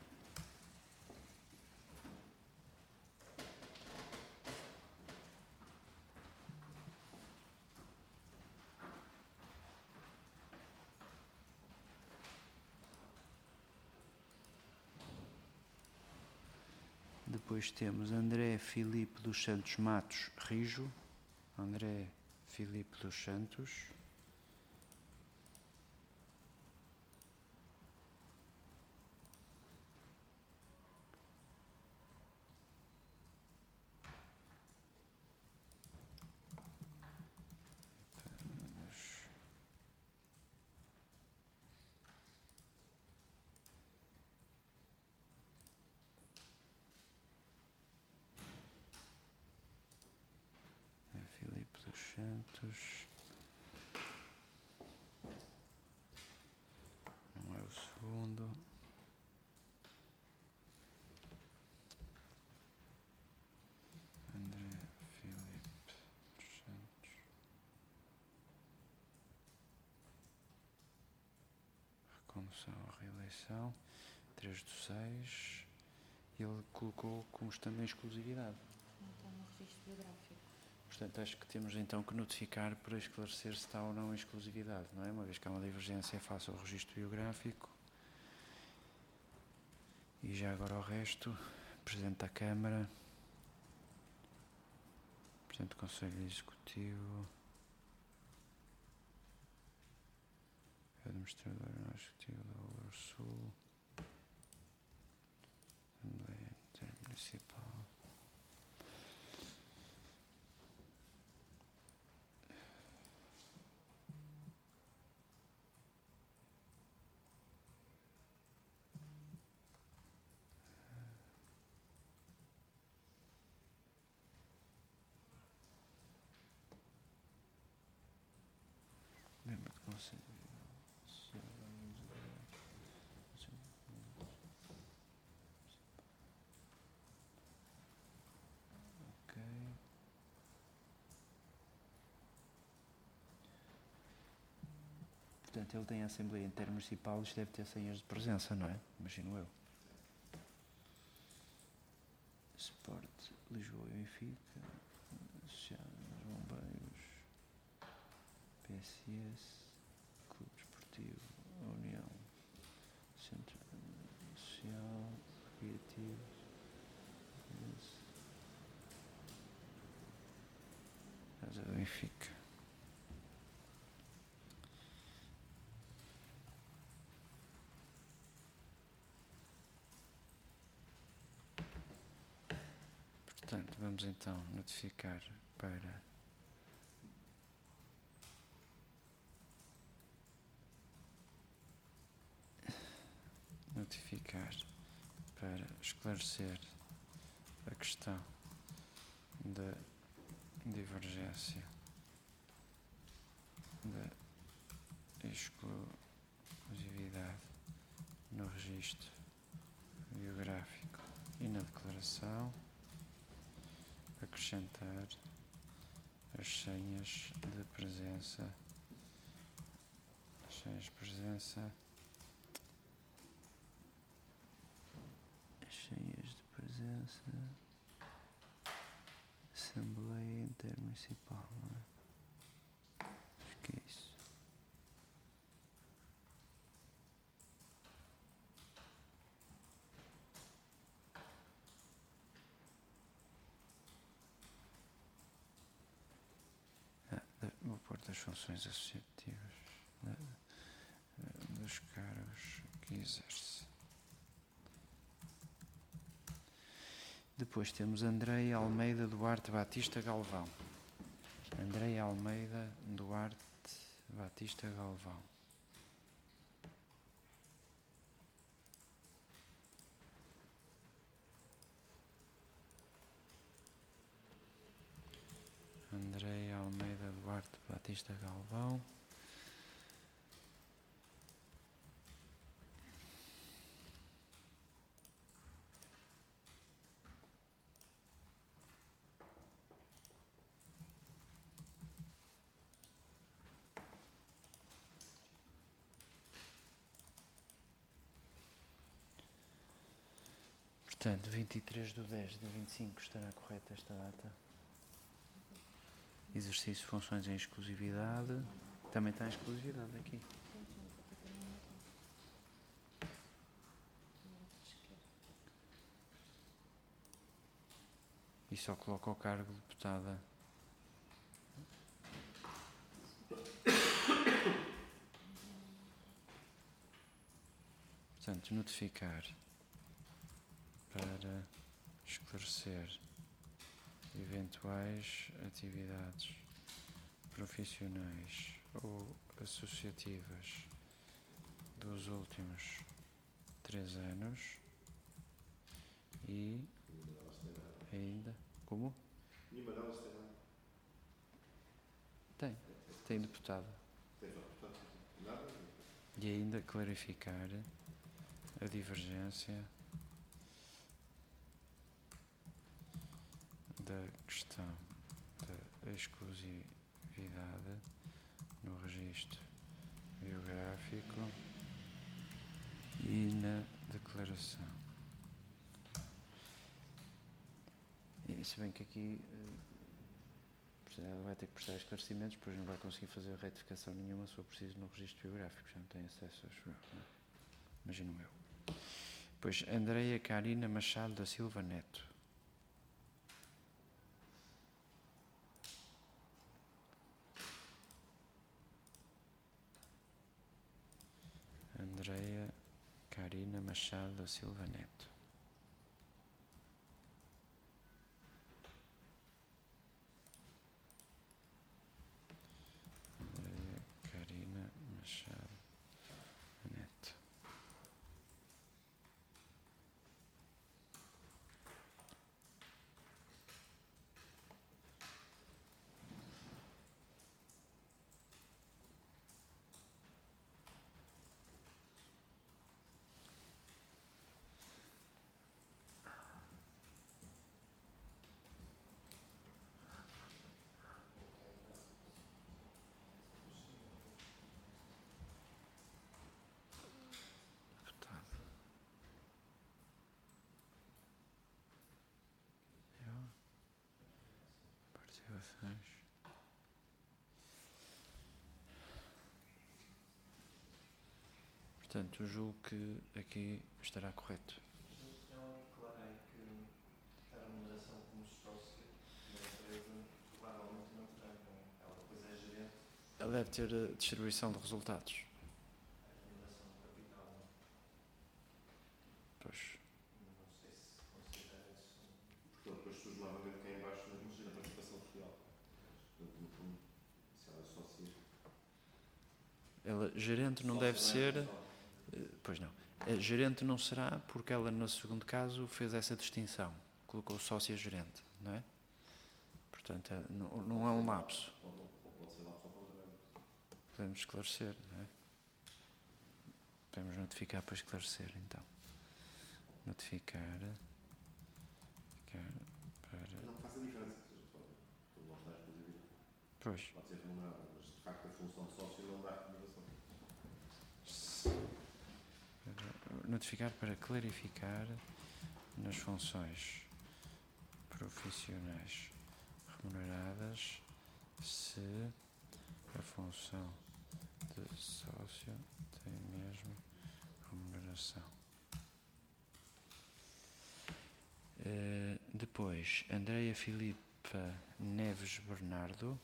Depois temos André Filipe dos Santos Matos Rijo. André Filipe dos Santos. Filipe dos Santos. Não é o segundo. André Filipe dos Santos. Recondução à reeleição. 3/6. Ele colocou como estando em exclusividade. Então, no registro biográfico. Portanto, acho que temos então que notificar para esclarecer se está ou não em exclusividade, não é? Uma vez que há uma divergência face ao registro biográfico. E já agora o resto, Presidente da Câmara, Presidente do Conselho Executivo, Administrador Executivo da Ouro Sul, Assembleia Intermunicipal. Ok. Portanto, ele tem a Assembleia Intermunicipal, isto deve ter senhas de presença, não é? Imagino eu. Sport, Lisboa e Benfica, Associado aos Bombeiros, PSS, Clube Desportivo, União, Centro Social, Recreativo, Casa do Benfica. Portanto, vamos então notificar para esclarecer a questão da divergência da exclusividade no registro biográfico e na declaração, acrescentar as senhas de presença, Assembleia Intermunicipal, não é? Acho que é isso. Vou pôr das funções associativas dos cargos que exerce. Depois temos Andreia Almeida Duarte Batista Galvão. Andreia Almeida Duarte Batista Galvão. Andreia Almeida Duarte Batista Galvão. Portanto, 23/10/25 estará correta esta data? Exercício de funções em exclusividade. Também está em exclusividade aqui. E só coloca o cargo de deputada. Portanto, notificar para esclarecer eventuais atividades profissionais ou associativas dos últimos 3 anos e ainda... Como? Nenhuma delas tem nada. Tem deputado. Tem deputado. Nada. E ainda clarificar a divergência da questão da exclusividade no registro biográfico e na declaração. E se bem que aqui ela vai ter que prestar esclarecimentos, depois não vai conseguir fazer retificação nenhuma se for preciso no registro biográfico, já não tem acesso, acho eu, não é? Imagino eu. Depois, Andreia Karina Machado da Silva Neto. Andreia Karina Machado da Silva Neto. Andreia Karina Machado Neto. declarações. Portanto, eu julgo que aqui estará correto. Eu declarei que a remuneração como sócio da empresa provavelmente não tem, ela depois é gerente. Ela deve ter distribuição de resultados. A remuneração do capital, Pois. não sei se considera isso. Portanto, depois surge novamente cá em baixo na participação social. Portanto, no fundo, se ela é sócia... Ela, gerente não deve ser... Pois não. A gerente não será porque ela, no segundo caso, fez essa distinção. Colocou sócia-gerente, não é? Portanto, não é um lapso. Pode ser lapso ao contrário. Podemos esclarecer, não é? Podemos notificar para esclarecer, então. Notificar para... Não faz a diferença, ou seja, pode não estar exclusividade. Pois. Pode ser remunerado, mas de facto a função de sócio não dá remuneração. Notificar para clarificar nas funções profissionais remuneradas se a função de sócio tem mesmo remuneração. Depois, Andreia Filipa Neves Bernardo.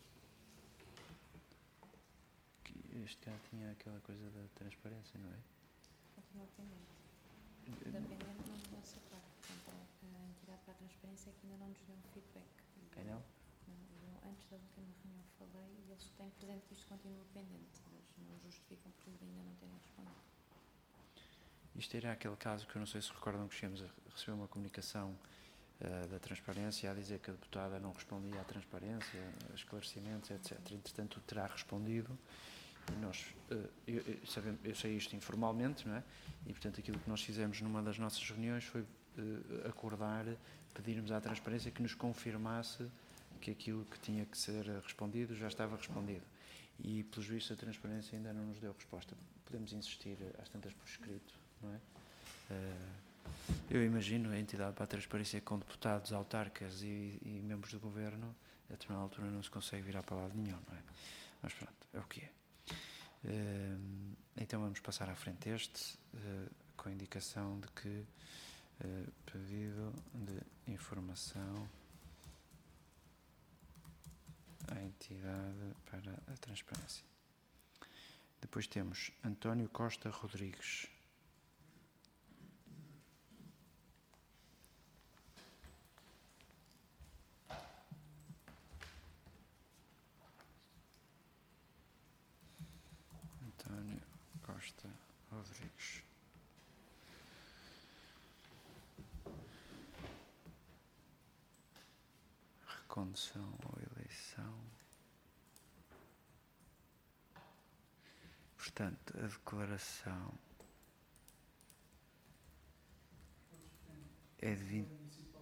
Este cara tinha aquela coisa da transparência, não é? Continua pendente. Dependente não da nossa parte. Portanto, a entidade para a transparência é que ainda não nos deu um feedback. Quem não? Antes da última reunião falei e eles têm presente que isto continua pendente, mas não justificam por ainda não terem respondido. Isto era aquele caso que eu não sei se recordam que chegamos a receber uma comunicação da transparência a dizer que a deputada não respondia à transparência, a esclarecimentos, etc. Entretanto, terá respondido e nós, eu sei isto informalmente, não é? E, portanto, aquilo que nós fizemos numa das nossas reuniões foi acordar, pedirmos à transparência que nos confirmasse que aquilo que tinha que ser respondido já estava respondido. E, pelos vistos, a transparência ainda não nos deu resposta. Podemos insistir às tantas por escrito, não é? Eu imagino a entidade para a transparência com deputados, autarcas e membros do governo, a determinada altura não se consegue virar para lado nenhum, não é? Mas pronto, é o que é. Então vamos passar à frente este, com a indicação de que pedido de informação à entidade para a transparência. Depois temos António Costa Rodrigues. António Costa Rodrigues. Recondução ou eleição. Portanto, a declaração é de 20.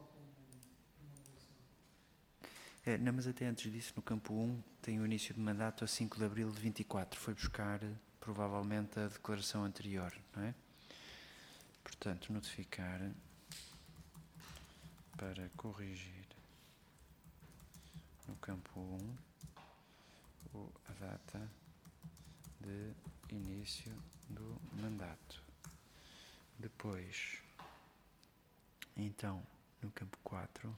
Não, mas até antes disso, no campo 1, tem o início de mandato a 5 de abril de 24. Foi buscar, provavelmente, a declaração anterior, não é? Portanto, notificar para corrigir no campo 1 a data de início do mandato. Depois, então, no campo 4,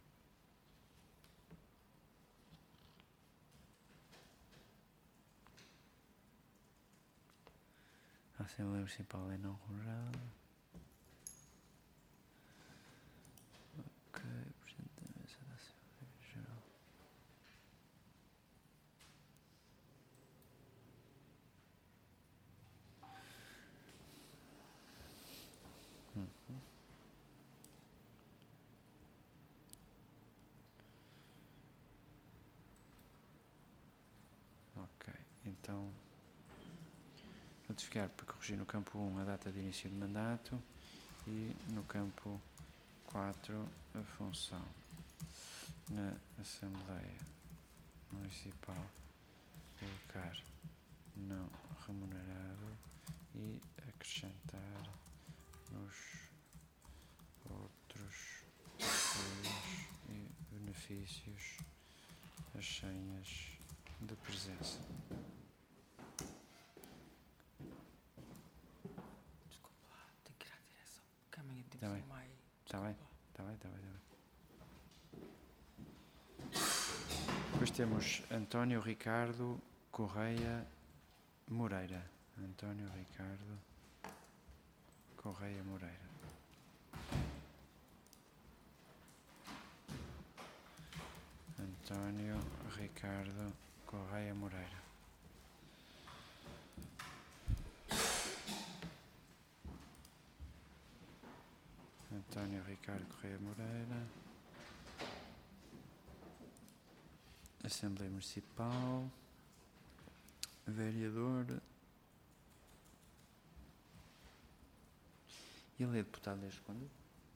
a Assembleia Municipal é não rural. Ok, Presidente da Mesa da Assembleia Geral. Ok, então notificar para corrigir no campo 1 a data de início de mandato e no campo 4 a função na Assembleia Municipal colocar não remunerado e acrescentar nos outros apoios e benefícios as senhas de presença. Desculpa lá, tenho que ir à direção. Porque amanhã temos Tá bem. mais. Está bem? Está bem. Depois temos António Ricardo Correia Moreira. António Ricardo Correia Moreira. António Ricardo Correia Moreira. António Ricardo Correia Moreira. Assembleia Municipal. Vereador. Ele é deputado desde quando?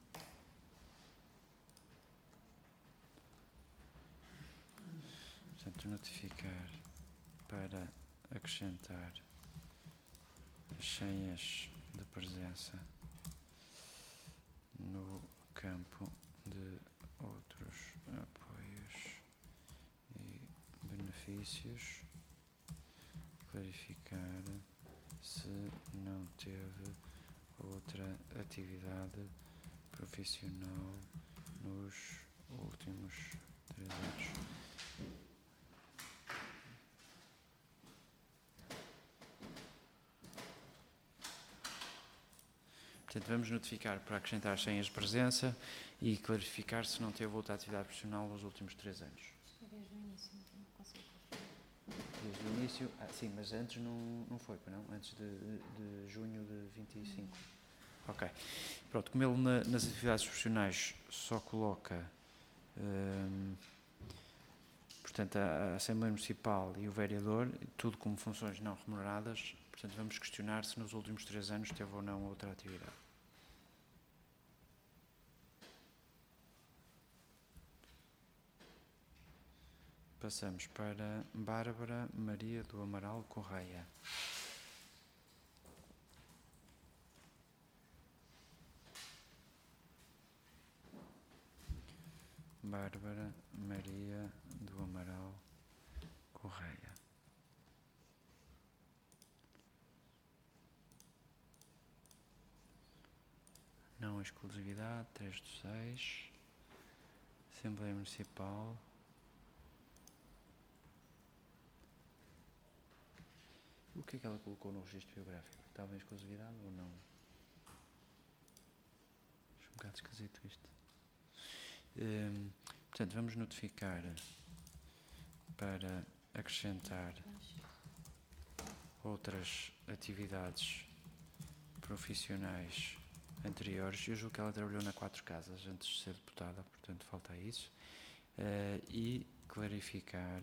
Portanto, notificar para acrescentar as senhas de presença no campo de outros apoios e benefícios, clarificar se não teve outra atividade profissional nos últimos 3 anos. Portanto, vamos notificar para acrescentar as senhas de presença e clarificar se não teve outra atividade profissional nos últimos 3 anos. Desde o início, não consigo confirmar. Desde o início? Sim, mas antes não foi, não? Antes de junho de 25. Ok. Pronto, como ele nas atividades profissionais só coloca, portanto, a Assembleia Municipal e o Vereador, tudo como funções não remuneradas, portanto, vamos questionar se nos últimos 3 anos teve ou não outra atividade. Passamos para Bárbara Maria do Amaral Correia. Bárbara Maria do Amaral Correia. Não exclusividade, 3 de 6. Assembleia Municipal. O que é que ela colocou no registro biográfico? Estava em exclusividade ou não? Acho um bocado esquisito isto. Portanto, vamos notificar para acrescentar outras atividades profissionais anteriores. Eu julgo que ela trabalhou na 4 Casas antes de ser deputada, portanto falta isso. E clarificar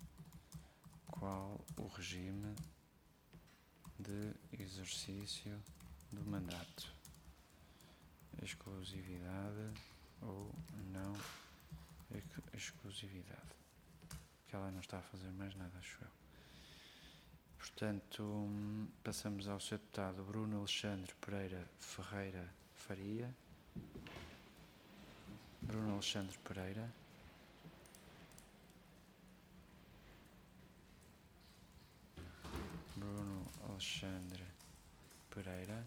qual o regime de exercício do mandato. Exclusividade ou não exclusividade. Porque ela não está a fazer mais nada, acho eu. Portanto, passamos ao Sr. Deputado Bruno Alexandre Pereira Ferreira Faria. Bruno Alexandre Pereira. Bruno Alexandre Pereira.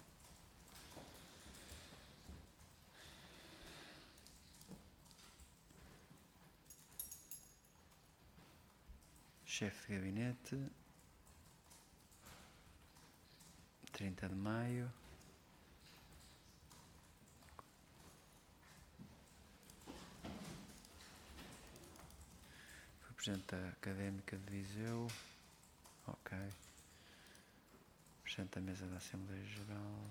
Chefe de gabinete, 30 de maio. Foi Presidente da Académica de Viseu. Ok. Presidente da Mesa da Assembleia Geral.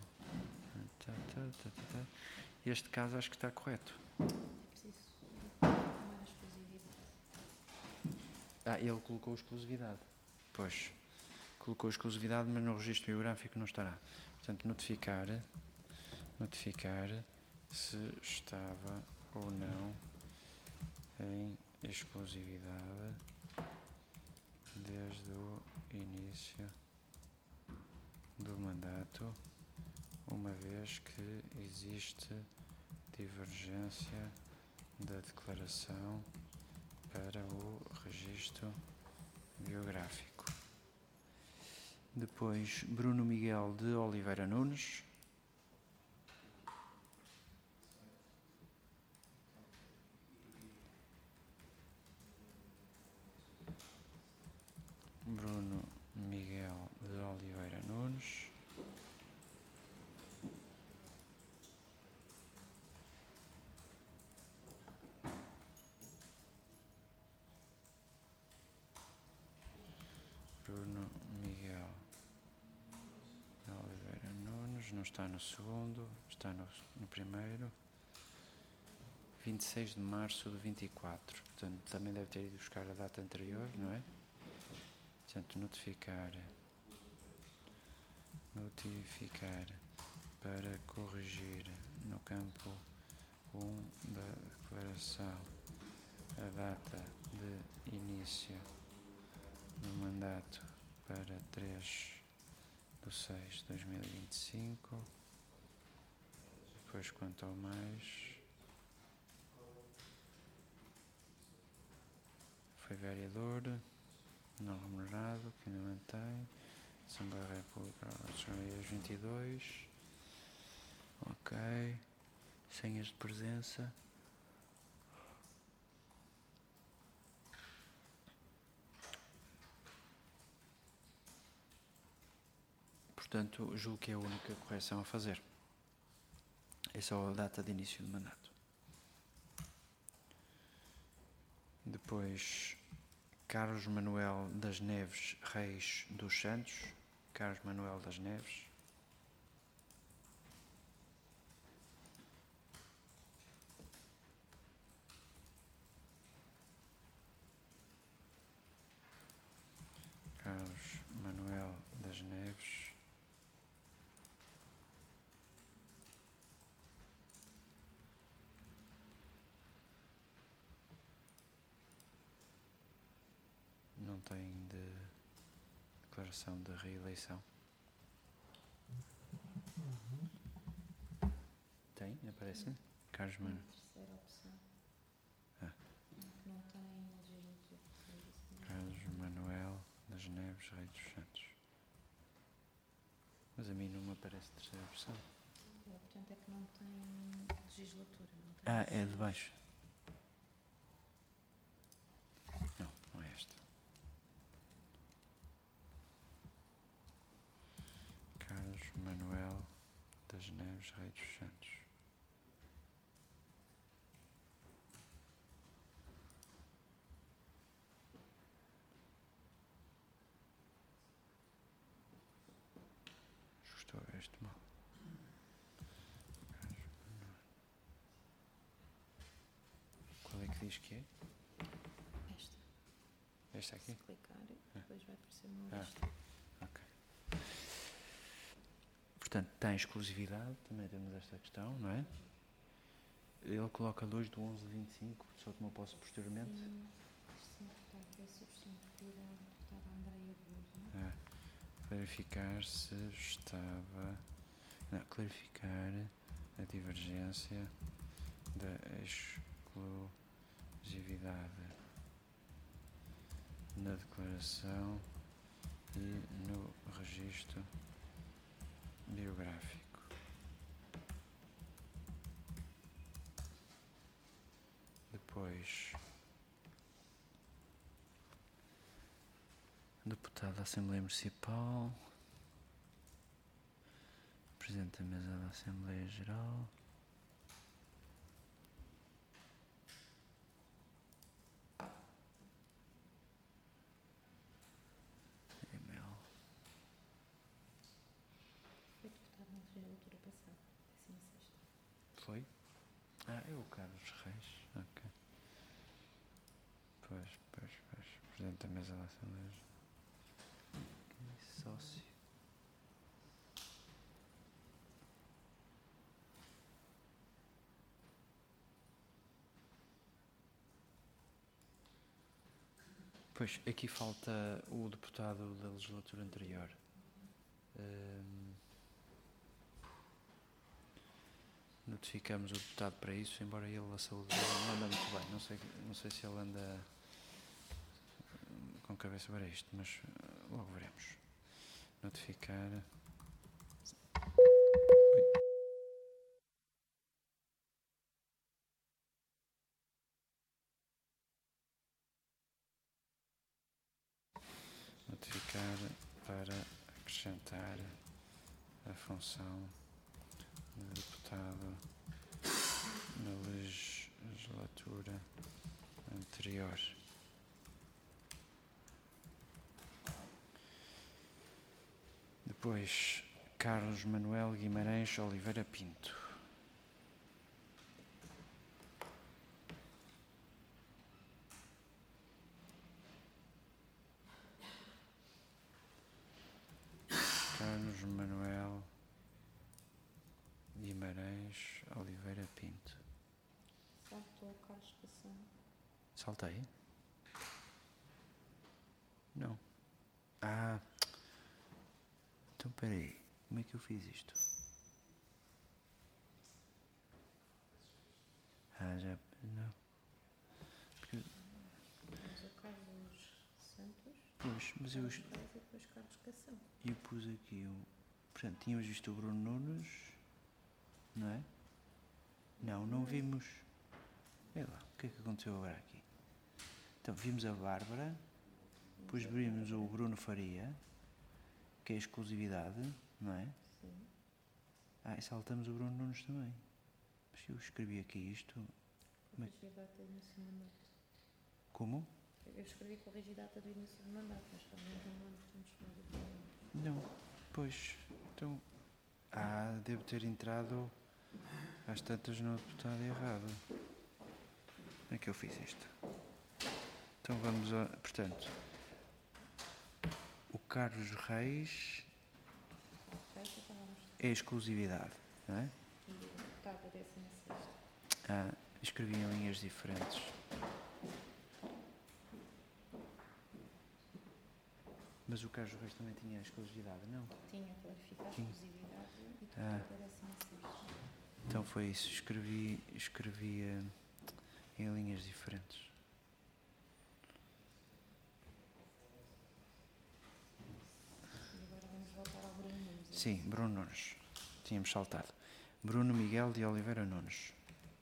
Este caso acho que está correto. Preciso confirmar a exclusividade. Ele colocou exclusividade. Pois, colocou exclusividade, mas no registro biográfico não estará. Portanto, notificar se estava ou não em exclusividade desde o início do mandato, uma vez que existe divergência da declaração para o registro biográfico. Depois, Bruno Miguel de Oliveira Nunes. Bruno Miguel de Oliveira Nunes. Bruno Miguel de Oliveira Nunes, não está no segundo, está no primeiro. 26 de março de 24, portanto também deve ter ido buscar a data anterior, não é? Portanto, notificar para corrigir no campo 1 da declaração a data de início do mandato para 3/6/2025. Depois, quanto ao mais, foi vereador, não remunerado, que ainda mantém. Assembleia da República, 22. Ok. Senhas de presença. Portanto, julgo que é a única correção a fazer. É só a data de início do mandato. Depois, Carlos Manuel das Neves Reis dos Santos. Carlos Manuel das Neves. Carlos Manuel das Neves. Não tem declaração de reeleição. Tem? Aparece? Carlos Manuel. Terceira opção. Ah. Não tem legislatura. Carlos Manuel das Neves Reis dos Santos. Mas a mim não me aparece terceira opção. Portanto, é que não tem legislatura. Não tem Ah, é de baixo. Não, não é esta. Carlos Manuel das Neves Reis dos Santos. Estou a ver este mal. Qual é que diz que é? esta. Esta aqui? Se clicar, depois vai aparecer uma lista. Ok. Portanto, tem exclusividade, também temos esta questão, não é? Ele coloca 2/11/25, só tomou posse posteriormente. Sim, está aqui a substituir a deputada Andreia Busa. Clarificar se estava... Não, clarificar a divergência da exclusividade na declaração e no registro biográfico. Depois, deputado da Assembleia Municipal, presidente da mesa da Assembleia Geral, e-mail. Foi deputado na legislatura passada, 16ª. Foi? Ah, é o Carlos Reis. Ok. Pois. Presidente da mesa da Assembleia Geral. Sócio. Pois, aqui falta o deputado da legislatura anterior. Notificamos o deputado para isso, embora ele, a saúde dele não anda muito bem. Não sei se ele anda com cabeça para isto, mas logo veremos. Notificar. Notificar para acrescentar a função de deputado na legislatura anterior. Depois, Carlos Manuel Guimarães Oliveira Pinto. Carlos Manuel Guimarães Oliveira Pinto. Saltou o Carlos Cação. Saltei? Não. Ah. Então, espera aí. Como é que eu fiz isto? Ah, já... Não. Porque... Mas o Carlos Santos. Pois, mas eu... Carlos Reis e depois Carlos Cação. Eu pus aqui o... Portanto, tínhamos visto o Bruno Nunes, não é? Não, não vimos... Vê lá, o que é que aconteceu agora aqui? Então, vimos a Bárbara, depois vimos o Bruno Faria, que é a exclusividade, não é? Sim. Ah, e saltamos o Bruno Nunes também. Mas eu escrevi aqui isto... Corrigir a data do início do mandato. Como? Eu escrevi corrigir a data do início do mandato, mas realmente não podemos falar do mandato. Não, pois, então... Ah, devo ter entrado às tantas no deputado errado. Como é que eu fiz isto? Então vamos a... Portanto, o Carlos Reis é exclusividade, não é? E o deputado é 16º. Ah, escrevi em linhas diferentes. Mas o Carlos Reis também tinha exclusividade, não? Tinha clarificado a Tinha. exclusividade e o deputado é 16º. Então foi isso, escrevi em linhas diferentes. E agora vamos voltar ao Bruno Nunes. Sim, Bruno Nunes. Tínhamos saltado. Bruno Miguel de Oliveira Nunes.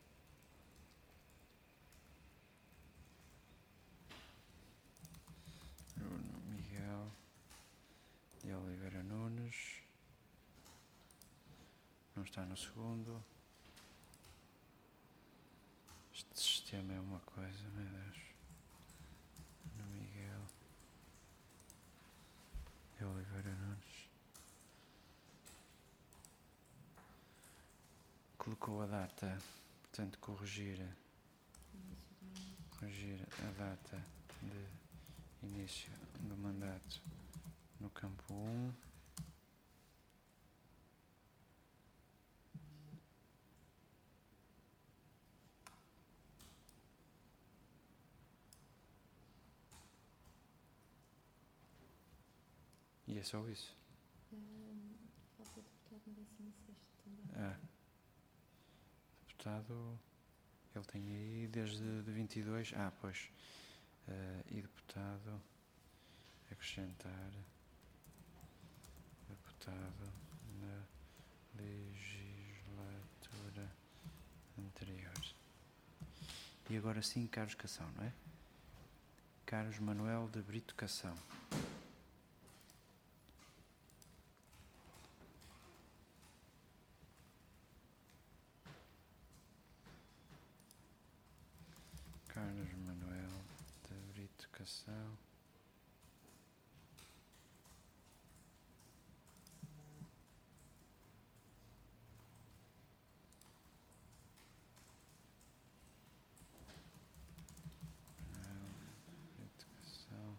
Bruno Miguel de Oliveira Nunes. Não está no segundo. Este sistema é uma coisa, meu Deus. Bruno Miguel de Oliveira Nunes. Colocou a data, portanto, corrigir a data de início do mandato no campo 1. E é só isso. Falta o deputado no 16º também. Ah. Deputado, ele tem aí desde de 22. Ah, pois. E deputado, acrescentar deputado na legislatura anterior. E agora sim, Carlos Cação, não é? Carlos Manuel de Brito Cação. Carlos Manuel de Brito Cação. Brito Cação.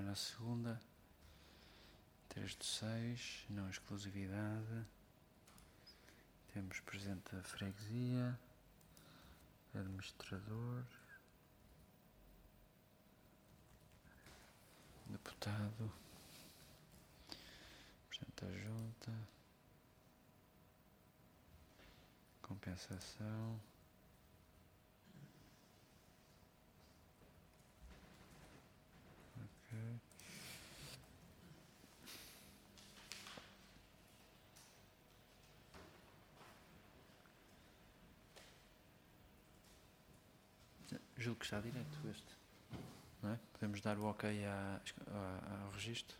na segunda. 3/6, não exclusividade. Temos presidente da freguesia, administrador, deputado, presidente da junta, compensação. Ok. Julgo que está direito este, não é? Podemos dar o ok ao registro.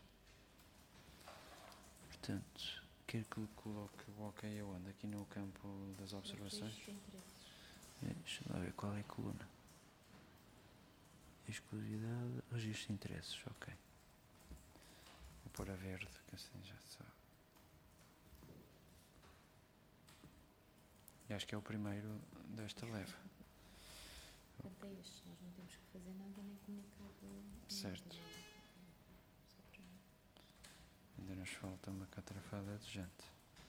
Portanto, quero que lhe coloque o ok aonde? Aqui no campo das observações? Deixa lá ver qual é a coluna. Exclusividade, registro de interesses, ok. Vou pôr a verde, que assim já sabe. E acho que é o primeiro desta leva. Portanto, é este. Nós não temos que fazer nada nem comunicar. Certo. Só para... Ainda nos falta uma catrafada de gente.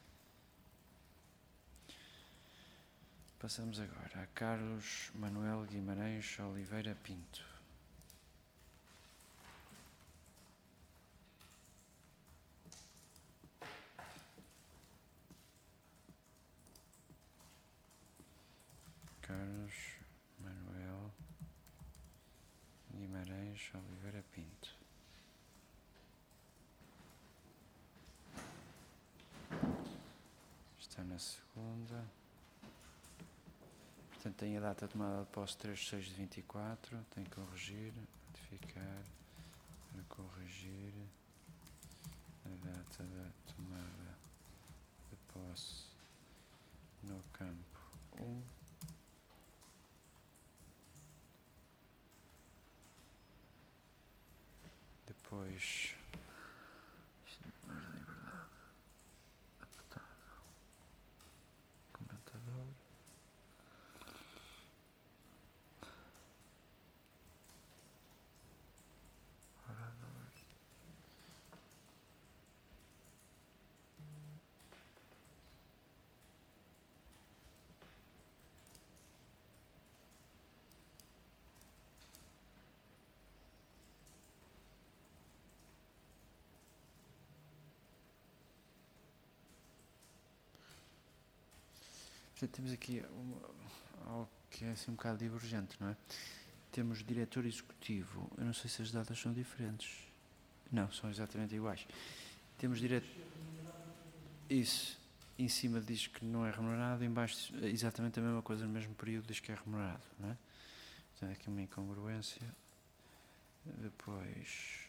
Passamos agora a Carlos Manuel Guimarães Oliveira Pinto. Carlos Manuel Guimarães Oliveira Pinto. Está na segunda. Portanto, tem a data de tomada de posse 3/6/24. Tem que corrigir, ratificar, para corrigir a data da tomada de posse no campo 1. Depois, mais liberdade, deputado, comentador, orador, portanto, temos aqui algo que é assim um bocado divergente, não é? Temos diretor executivo. Eu não sei se as datas são diferentes. Não, são exatamente iguais. Temos diretor... Isso. Em cima diz que não é remunerado, em baixo exatamente a mesma coisa, no mesmo período diz que é remunerado, não é? Portanto, aqui uma incongruência. Depois...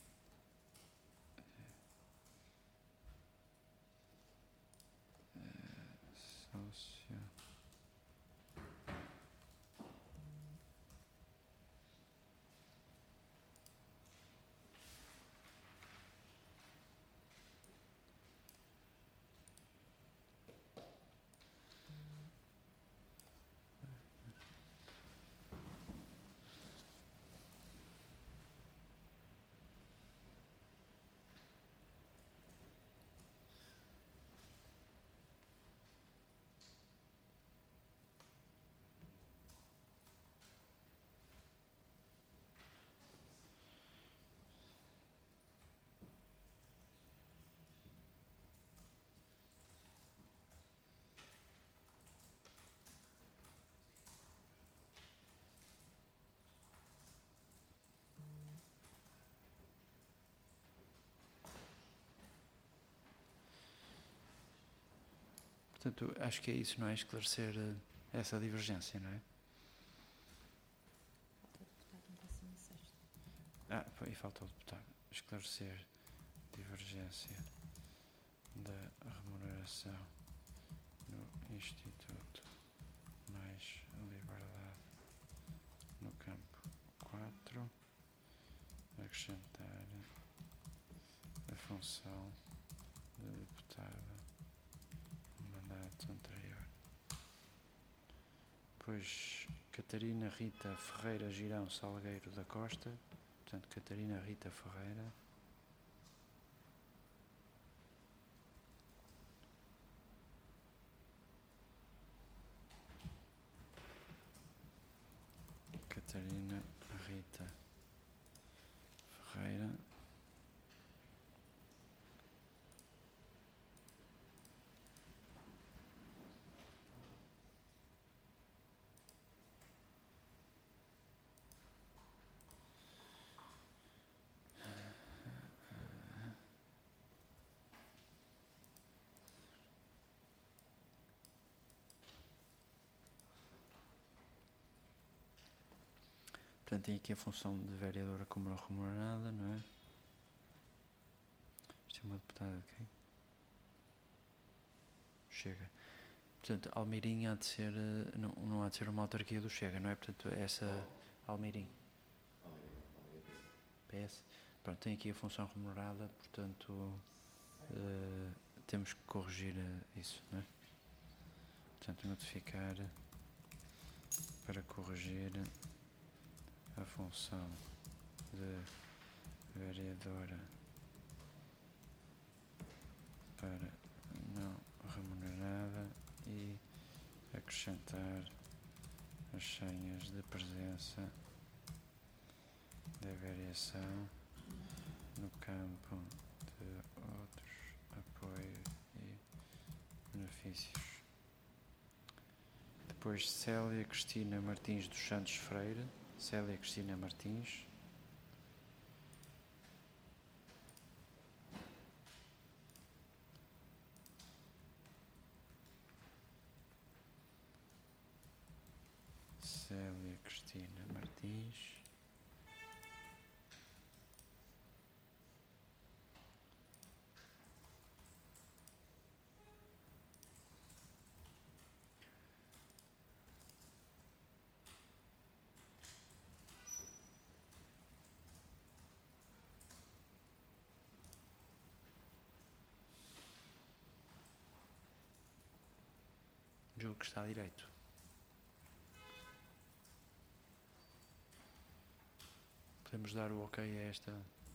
sócio... Portanto, acho que é isso, não é? Esclarecer essa divergência, não é? O deputado não passa na sexta. E falta o deputado. Esclarecer divergência da remuneração no Instituto mais liberdade no campo 4. Acrescentar a função de deputada no mandato anterior. Depois, Catarina Rita Ferreira Girão Salgueiro da Costa, Portanto, Catarina Rita Ferreira. Catarina Rita Ferreira. Portanto, tem aqui a função de vereadora como remunerada, não é? Isto é uma deputada de quem? Chega. Portanto, Almeirim há de ser, não há de ser uma autarquia do Chega, não é? Portanto, essa Almeirim. PS. Pronto, tem aqui a função remunerada, portanto, temos que corrigir isso, não é? Portanto, notificar para corrigir a função de vereadora para não remunerada e acrescentar as senhas de presença da variação no campo de outros apoios e benefícios. Depois Célia Cristina Martins dos Santos Freire. Célia Cristina Martins. Célia Cristina Martins. Julgo que está direito. Podemos dar o ok a esta.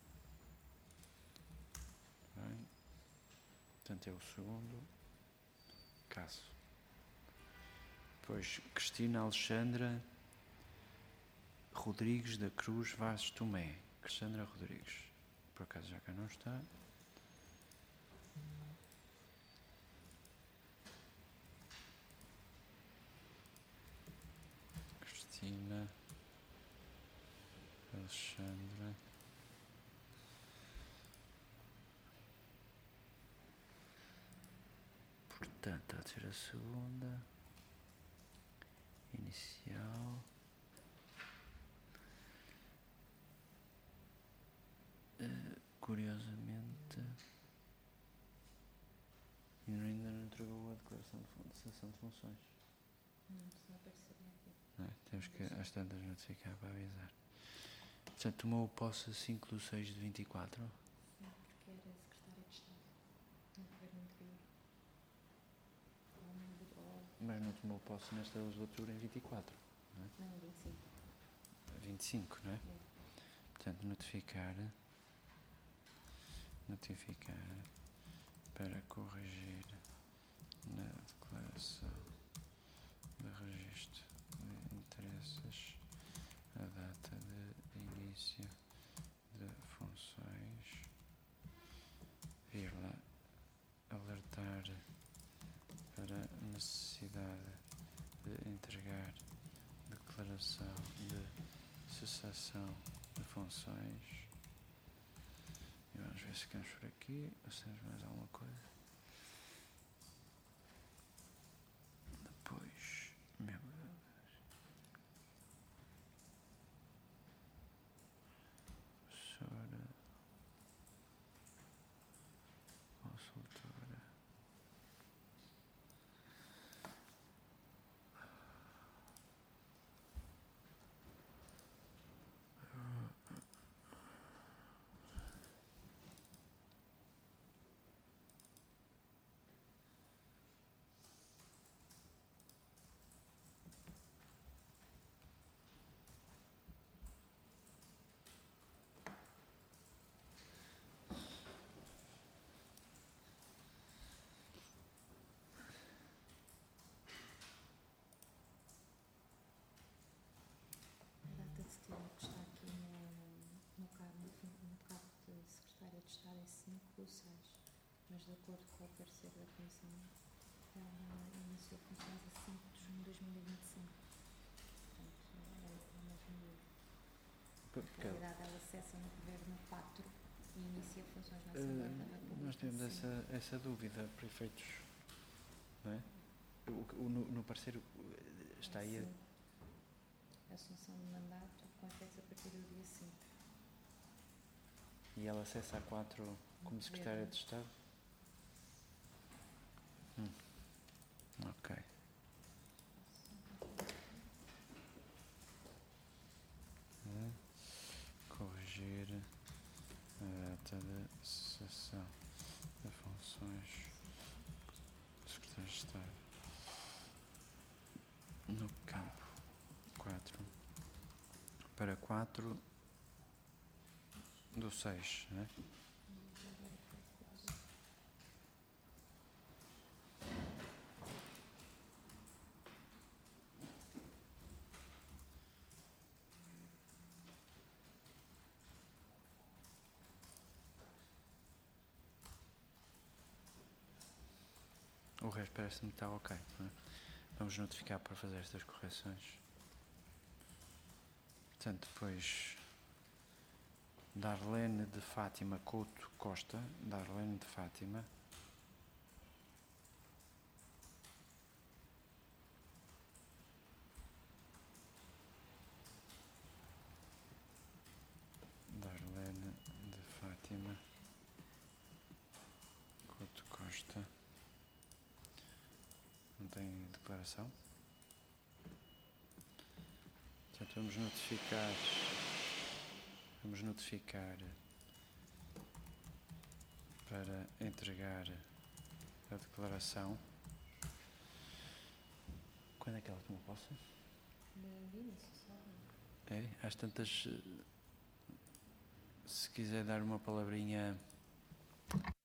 Bem. Portanto, é o segundo caso. Depois, Cristina Alexandra Rodrigues da Cruz Vaz Tomé. Cristina Rodrigues. Por acaso já cá não está. Cristina Alexandra portanto há de ser a segunda inicial. Curiosamente ainda não entregou a declaração de cessação de funções. Não está a aparecer aqui. Não é? Temos que às tantas notificar para avisar. Portanto, tomou posse 5/6/24. Sim, porque era secretária de Estado no governo anterior. Mas não tomou posse nesta legislatura em 24, não é? Não, 25. 25, não é? Portanto, notificar para corrigir na declaração de registro de interesses a data de início de funções, vírgula, alertar para a necessidade de entregar declaração de cessação de funções. E vamos ver se ficamos por aqui ou se temos mais alguma coisa. Depois, meu Deus. Professora, consultora. 5/6, mas de acordo com o parecer da Comissão, iniciou funções a 5 de junho de 2025. Portanto, é o mesmo dia. Na realidade, ela cessa no Governo 4 e inicia funções na Assembleia da República. Nós temos essa dúvida para efeitos, não é? No parecer está aí. Sim. Assunção de mandato com efeitos a partir do dia 5. E ela acessa a 4 como Secretária de Estado? Ok. Corrigir a data de cessação de funções de Secretário de Estado no campo 4 para 4/6, não é? O resto parece-me que está ok, não é? Vamos notificar para fazer estas correções. Portanto, depois Darlene de Fátima Couto Costa, Darlene de Fátima, Darlene de Fátima Couto Costa. Não tem declaração? Portanto, vamos notificar para entregar a declaração. Quando é que ela tomou posse? De início, só. É? Às tantas, se quiser dar uma palavrinha